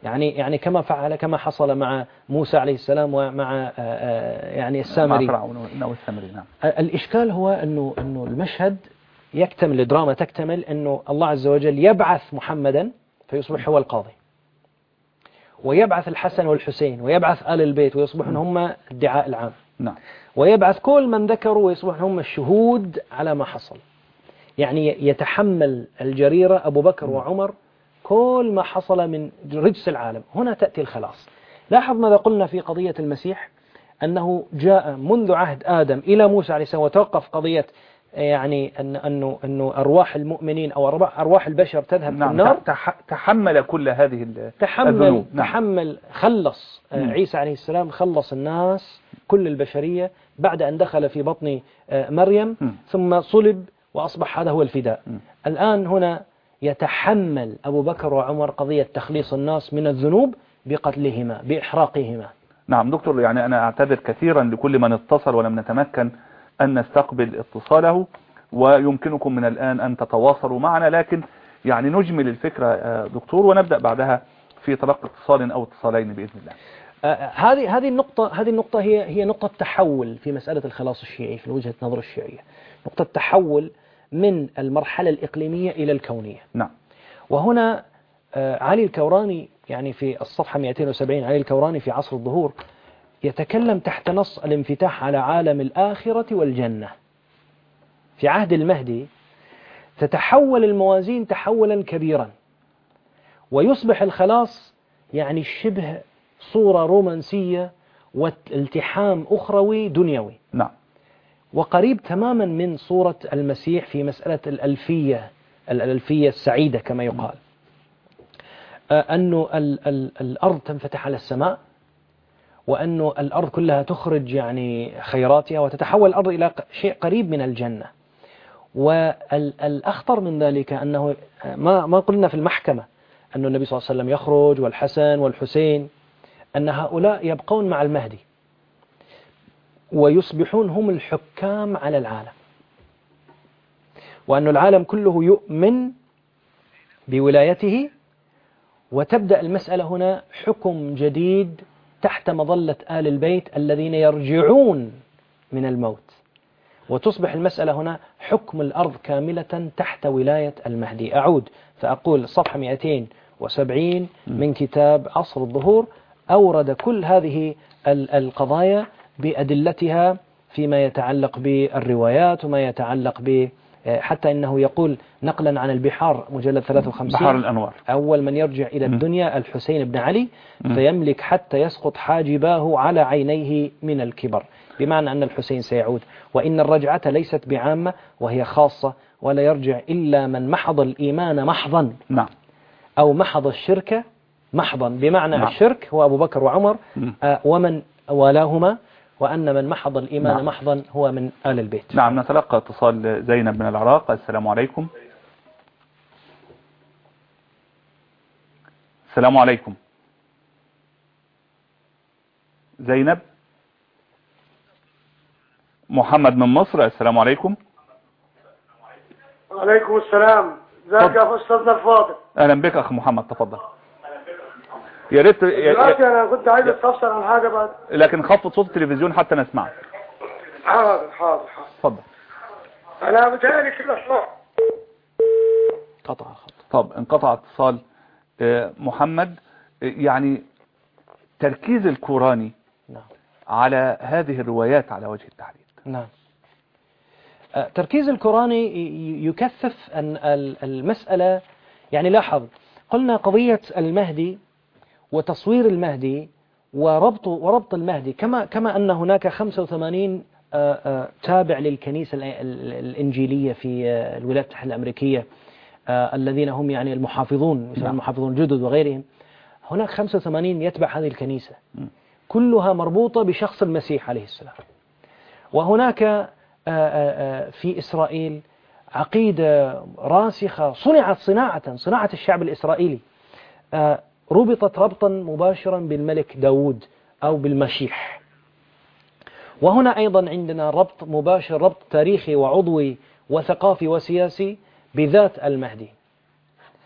يعني كما حصل مع موسى عليه السلام ومع يعني السامري. مع فرعون والسامري. نعم. الإشكال هو أنه المشهد يكتمل، الدراما تكتمل أنه الله عز وجل يبعث محمدا فيصبح هو القاضي، ويبعث الحسن والحسين، ويبعث آل البيت ويصبحون هم الدعاء العام. نعم. ويبعث كل من ذكروا ويصبحون هم الشهود على ما حصل. يعني يتحمل الجريرة أبو بكر وعمر كل ما حصل من رجس العالم. هنا تأتي الخلاص. لاحظ ماذا قلنا في قضية المسيح، أنه جاء منذ عهد آدم إلى موسى عليه السلام، وتوقف قضية يعني أنه أرواح المؤمنين أو أرواح البشر تذهب في النار. تحمل كل هذه الذنوب. تحمل، خلص عيسى عليه السلام، خلص الناس كل البشرية بعد أن دخل في بطن مريم، ثم صلب وأصبح هذا هو الفداء. الآن هنا يتحمل أبو بكر وعمر قضية تخليص الناس من الذنوب بقتلهما، بإحراقهما. نعم دكتور، يعني أنا أعتذر كثيرا لكل من اتصل ولم نتمكن أن نستقبل اتصاله، ويمكنكم من الآن أن تتواصلوا معنا، لكن يعني نجمل الفكرة دكتور ونبدأ بعدها في تلقي اتصال أو اتصالين بإذن الله. هذه النقطة هي نقطة تحول في مسألة الخلاص الشيعي في وجهة نظر الشيعية، نقطة تحول من المرحلة الإقليمية إلى الكونية. نعم. وهنا علي الكوراني يعني في الصفحة 270، علي الكوراني في عصر الظهور يتكلم تحت نص الانفتاح على عالم الآخرة والجنة. في عهد المهدي تتحول الموازين تحولا كبيرا، ويصبح الخلاص يعني شبه صورة رومانسية والتحام أخروي دنيوي. نعم. وقريب تماما من صورة المسيح في مسألة الألفية السعيدة كما يقال، أنه الأرض تنفتح على السماء، وأنه الأرض كلها تخرج يعني خيراتها، وتتحول الأرض إلى شيء قريب من الجنة. والأخطر من ذلك أنه ما قلنا في المحكمة أن النبي صلى الله عليه وسلم يخرج والحسن والحسين، أن هؤلاء يبقون مع المهدي ويصبحون هم الحكام على العالم، وأن العالم كله يؤمن بولايته، وتبدأ المسألة هنا حكم جديد تحت مظلة آل البيت الذين يرجعون من الموت، وتصبح المسألة هنا حكم الأرض كاملة تحت ولاية المهدي. أعود فأقول صفحة 270 من كتاب عصر الظهور أورد كل هذه القضايا بأدلتها فيما يتعلق بالروايات وما يتعلق حتى إنه يقول نقلا عن البحار مجلد 53 بحار الأنوار، أول من يرجع إلى الدنيا الحسين بن علي فيملك حتى يسقط حاجباه على عينيه من الكبر، بمعنى أن الحسين سيعود، وإن الرجعة ليست بعامة وهي خاصة، ولا يرجع إلا من محض الإيمان محضا. نعم. أو محض الشرك محضا، بمعنى نعم. الشرك هو أبو بكر وعمر ومن والاهما، وأن من محض الإيمان نعم. محضا هو من آل البيت. نعم. نتلقى اتصال زينب من العراق. السلام عليكم. السلام عليكم زينب. محمد من مصر. السلام عليكم. وعليكم السلام. ازيك يا استاذنا الفاضل؟ اهلا بك اخ محمد، تفضل. يا ريت دلوقتي انا كنت عايز استفسر عن حاجه بعد، لكن خفض صوت التلفزيون حتى نسمعك. حاضر. اتفضل. انا متهيألي كده قطع الخط. طب انقطع اتصال محمد. يعني تركيز الكوراني نعم. على هذه الروايات على وجه التحديد. نعم. تركيز الكوراني يكثف أن المسألة، يعني لاحظ قلنا قضية المهدي وتصوير المهدي وربط المهدي، كما أن هناك 85 تابع للكنيسة الإنجيلية في الولايات المتحدة الأمريكية الذين هم يعني المحافظون مثل المحافظون الجدد وغيرهم، هناك 85 يتبع هذه الكنيسة كلها مربوطة بشخص المسيح عليه السلام. وهناك في إسرائيل عقيدة راسخة صناعة الشعب الإسرائيلي، ربطت ربطا مباشرا بالملك داود أو بالمشيح. وهنا أيضا عندنا ربط مباشر، ربط تاريخي وعضوي وثقافي وسياسي بذات المهدي.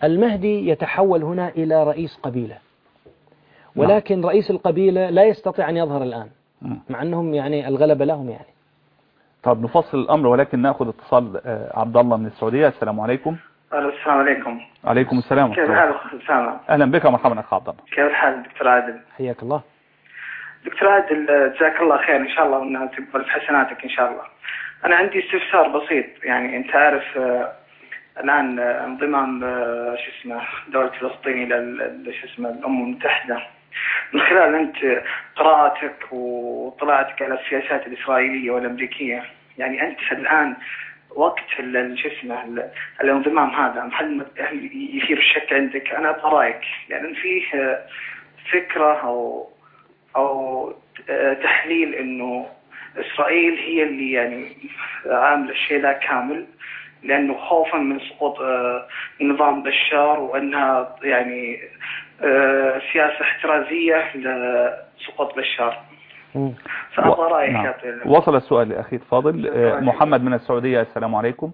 المهدي يتحول هنا إلى رئيس قبيلة، ولكن رئيس القبيلة لا يستطيع أن يظهر الآن مع أنهم يعني الغلبة لهم يعني. طب نفصل الأمر، ولكن نأخذ اتصال عبد الله من السعودية. السلام عليكم. السلام عليكم. عليكم السلام. كيف حالك أخ أسامة؟ أهلا بك ومرحبا أخ عبد الله. كيف الحال دكتور عادل؟ حياك الله. دكتور عادل جزاك الله خير إن شاء الله، وأنها تقبل في حسناتك إن شاء الله. أنا عندي استفسار بسيط، يعني أنت عارف الآن انضمام شو اسمه دولة فلسطين إلى شو اسمه الأمم المتحدة، من خلال أنت قراءتك وطلعتك على السياسات الإسرائيلية والأمريكية، يعني أنت الآن وقت شو اسمه الانضمام هذا هل يثير الشك عندك؟ أنا أبغى رأيك، لأن فيه فكرة أو تحليل إنه إسرائيل هي اللي يعني عامل الشيء لا كامل، لأنه خوفا من سقوط نظام بشار، وأنها يعني سياسة احترازية لسقوط بشار. فأبغى رأيك. نعم. وصل السؤال لأخي الفاضل محمد من السعودية. السلام عليكم.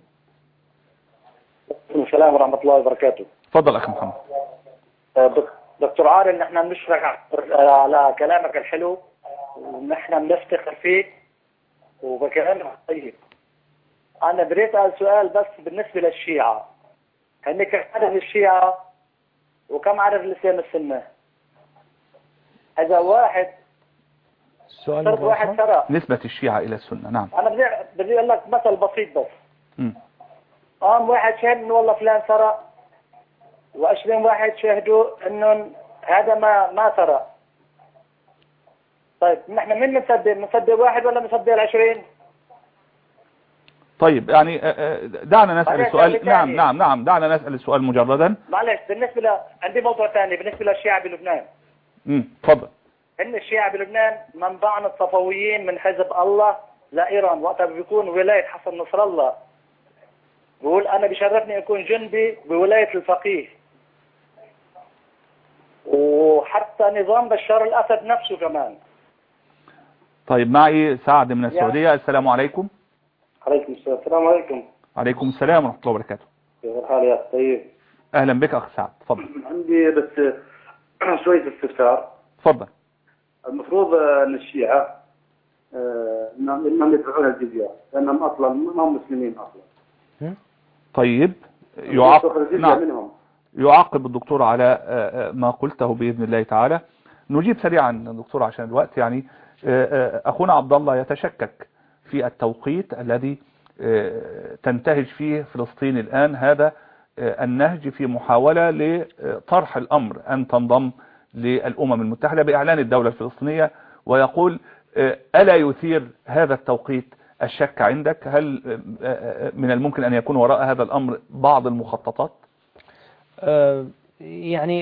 السلام ورحمة الله وبركاته. تفضل أخي محمد. دكتور عادل، نحن بنشكرك على كلامك الحلو، ونحن بنفتخر فيك وبكلامك طيب. أنا بريت أسأل سؤال بس بالنسبة للشيعة، هن كم عدد الشيعة وكم عدد الإسلام السنة؟ إذا واحد سرق نسبة الشيعة إلى السنة. نعم. أنا بدي أقول لك مثل بسيط بس. قام واحد شهد إنه والله فلان سرق، و20 واحد شهدوا إنه هذا ما سرق. طيب نحن من نصدق واحد ولا نصدق 20؟ طيب يعني دعنا نسأل السؤال. نعم دعنا نسأل السؤال مجردا. معلش، عندي موضوع ثاني بالنسبة للشيعة بلبنان. تفضل. إن الشيعة بلبنان منبعنا الصفويين من حزب الله لإيران، وقتها بيكون ولاية حسن نصر الله بقول أنا بشرفني أكون جندي بولاية الفقيه، وحتى نظام بشار الأسد نفسه كمان. طيب معي سعد من السعودية. السلام عليكم. عليكم السلام. السلام عليكم. عليكم السلام ورحمة الله وبركاته. كيف الحال يا طيب؟ أهلا بك أخ سعد. تفضل. عندي بس شوية استفسار. تفضل. المفروض أن الشيعة إنهم يدفعون الجزية لأنهم أصلا ما هم مسلمين أصلا. طيب يعقب الدكتور على ما قلته بإذن الله تعالى. نجيب سريعا دكتور عشان الوقت. يعني أخونا عبد الله يتشكك في التوقيت الذي تنتهج فيه فلسطين الآن، هذا النهج في محاولة لطرح الأمر أن تنضم للأمم المتحدة بإعلان الدولة الفلسطينية، ويقول ألا يثير هذا التوقيت الشك عندك؟ هل من الممكن أن يكون وراء هذا الأمر بعض المخططات؟ يعني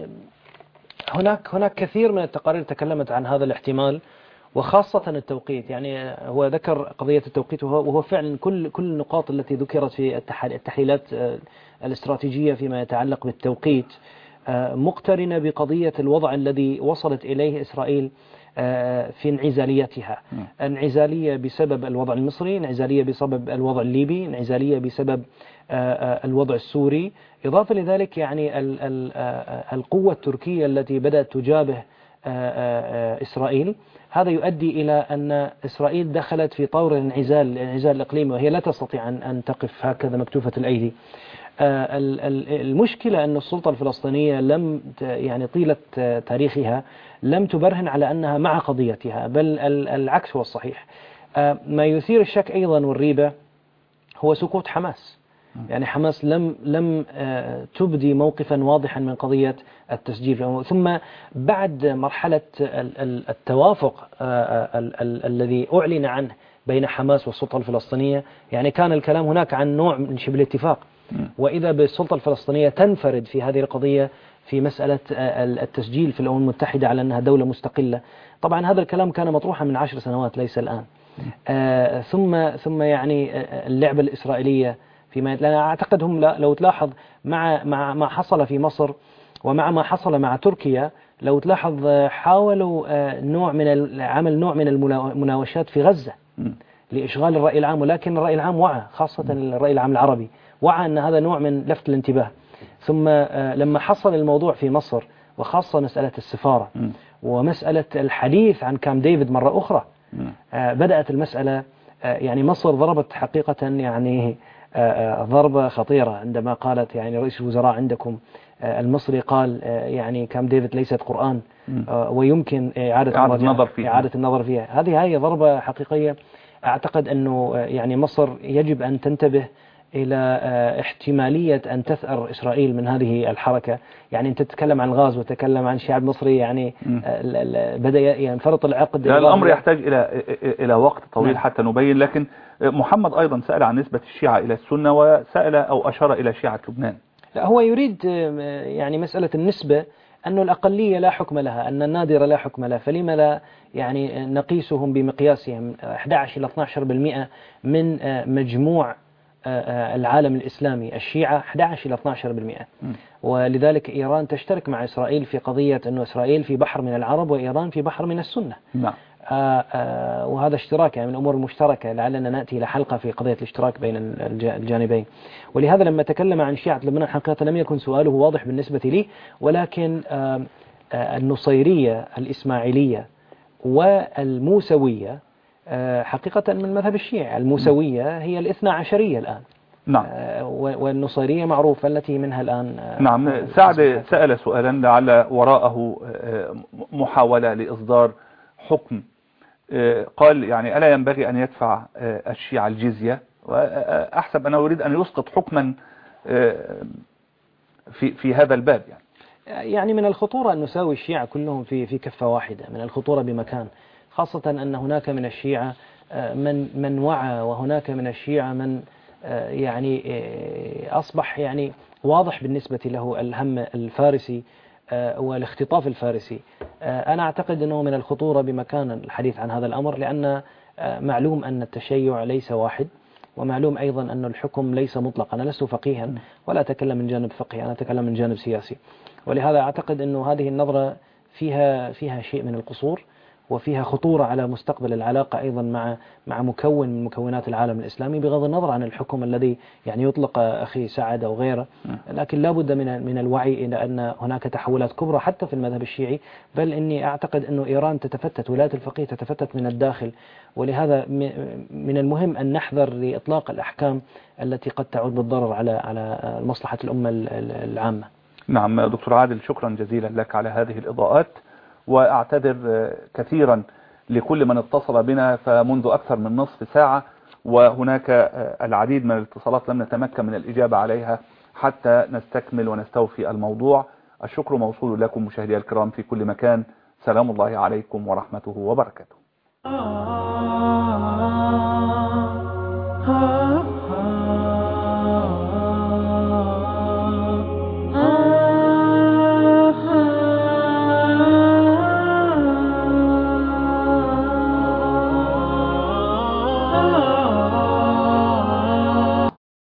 هناك كثير من التقارير تكلمت عن هذا الاحتمال، وخاصة التوقيت. يعني هو ذكر قضية التوقيت، وهو فعلا كل النقاط التي ذكرت في التحليلات الاستراتيجية فيما يتعلق بالتوقيت مقترنة بقضية الوضع الذي وصلت إليه إسرائيل في انعزاليتها. انعزالية بسبب الوضع المصري، انعزالية بسبب الوضع الليبي، انعزالية بسبب الوضع السوري، إضافة لذلك يعني القوة التركية التي بدأت تجابه إسرائيل. هذا يؤدي إلى أن إسرائيل دخلت في طور الانعزال الإقليمي، وهي لا تستطيع أن تقف هكذا مكتوفة الأيدي. المشكلة أن السلطة الفلسطينية لم يعني طيلة تاريخها لم تبرهن على أنها مع قضيتها، بل العكس هو الصحيح. ما يثير الشك أيضا والريبة هو سكوت حماس. يعني حماس لم تبدي موقفا واضحا من قضية التسجيل، ثم بعد مرحلة التوافق الذي أعلن عنه بين حماس والسلطة الفلسطينية، يعني كان الكلام هناك عن نوع من شبه الاتفاق، وإذا بالسلطة الفلسطينية تنفرد في هذه القضية في مسألة التسجيل في الأمم المتحدة على أنها دولة مستقلة. طبعا هذا الكلام كان مطروحا من 10 سنوات ليس الآن. ثم يعني اللعبة الإسرائيلية فيما لأن أعتقد هم لو تلاحظ مع ما حصل في مصر ومع ما حصل مع تركيا، لو تلاحظ حاولوا عمل نوع من المناوشات في غزة لإشغال الرأي العام، ولكن الرأي العام وعى، خاصة الرأي العام العربي وعى أن هذا نوع من لفت الانتباه. ثم لما حصل الموضوع في مصر وخاصة مسألة السفارة ومسألة الحديث عن كامب ديفيد مرة أخرى، بدأت المسألة يعني مصر ضربت حقيقة يعني ضربة خطيرة عندما قالت يعني رئيس الوزراء عندكم المصري قال يعني كامب ديفيد ليست قرآن ويمكن إعادة النظر فيها. هذه ضربة حقيقية. أعتقد أنه يعني مصر يجب أن تنتبه إلى احتمالية أن تثأر إسرائيل من هذه الحركة. يعني أنت تتكلم عن الغاز وتتكلم عن الشعب المصري، يعني بدأ ينفرط العقد. الأمر يحتاج إلى وقت طويل حتى نبين. لكن محمد أيضا سأل عن نسبة الشيعة إلى السنة وسأل أو أشار إلى شيعة لبنان. لا، هو يريد يعني مسألة النسبة، أن الأقلية لا حكم لها، أن النادرة لا حكم لها، فلما لا يعني نقيسهم بمقياسهم 11 إلى 12% من مجموع العالم الإسلامي الشيعة 11 إلى 12%. ولذلك إيران تشترك مع إسرائيل في قضية أنه إسرائيل في بحر من العرب وإيران في بحر من السنة. نعم. وهذا اشتراك يعني من الأمور المشتركة، لعلنا نأتي إلى حلقة في قضية الاشتراك بين الجانبين. ولهذا لما تكلم عن شيعة لبنان حقيقة لم يكن سؤاله واضح بالنسبة لي، ولكن النصيرية الإسماعيلية والموسوية حقيقة من مذهب الشيعة. الموسوية هي الاثنى عشرية الآن. نعم. والنصيرية معروفة التي منها الآن. نعم. سعد سأل سؤالا لعل وراءه محاولة لإصدار حكم. قال يعني ألا ينبغي أن يدفع الشيعة الجزية؟ وأحسب أنه يريد أن يسقط حكما في هذا الباب. يعني من الخطورة أن نساوي الشيعة كلهم في كفة واحدة، من الخطورة بمكان، خاصة أن هناك من الشيعة من وعى، وهناك من الشيعة من يعني أصبح يعني واضح بالنسبة له الهم الفارسي والاختطاف الفارسي. أنا أعتقد أنه من الخطورة بمكان الحديث عن هذا الأمر، لأن معلوم أن التشيع ليس واحد، ومعلوم أيضا أن الحكم ليس مطلق. أنا لست فقيها ولا أتكلم من جانب فقهي، أنا أتكلم من جانب سياسي. ولهذا أعتقد أنه هذه النظرة فيها شيء من القصور، وفيها خطورة على مستقبل العلاقة أيضا مع مكون من مكونات العالم الإسلامي، بغض النظر عن الحكم الذي يعني يطلق أخي سعد أو غيره. لكن لا بد من الوعي إلى أن هناك تحولات كبرى حتى في المذهب الشيعي، بل إني أعتقد أنه إيران تتفتت، ولاية الفقيه تتفتت من الداخل. ولهذا من المهم أن نحذر لإطلاق الأحكام التي قد تعود بالضرر على مصلحة الأمة العامة. نعم دكتور عادل، شكرا جزيلا لك على هذه الإضاءات، وأعتذر كثيرا لكل من اتصل بنا، فمنذ أكثر من نصف ساعة وهناك العديد من الاتصالات لم نتمكن من الإجابة عليها حتى نستكمل ونستوفي الموضوع. الشكر موصول لكم مشاهدي الكرام في كل مكان. سلام الله عليكم ورحمته وبركاته.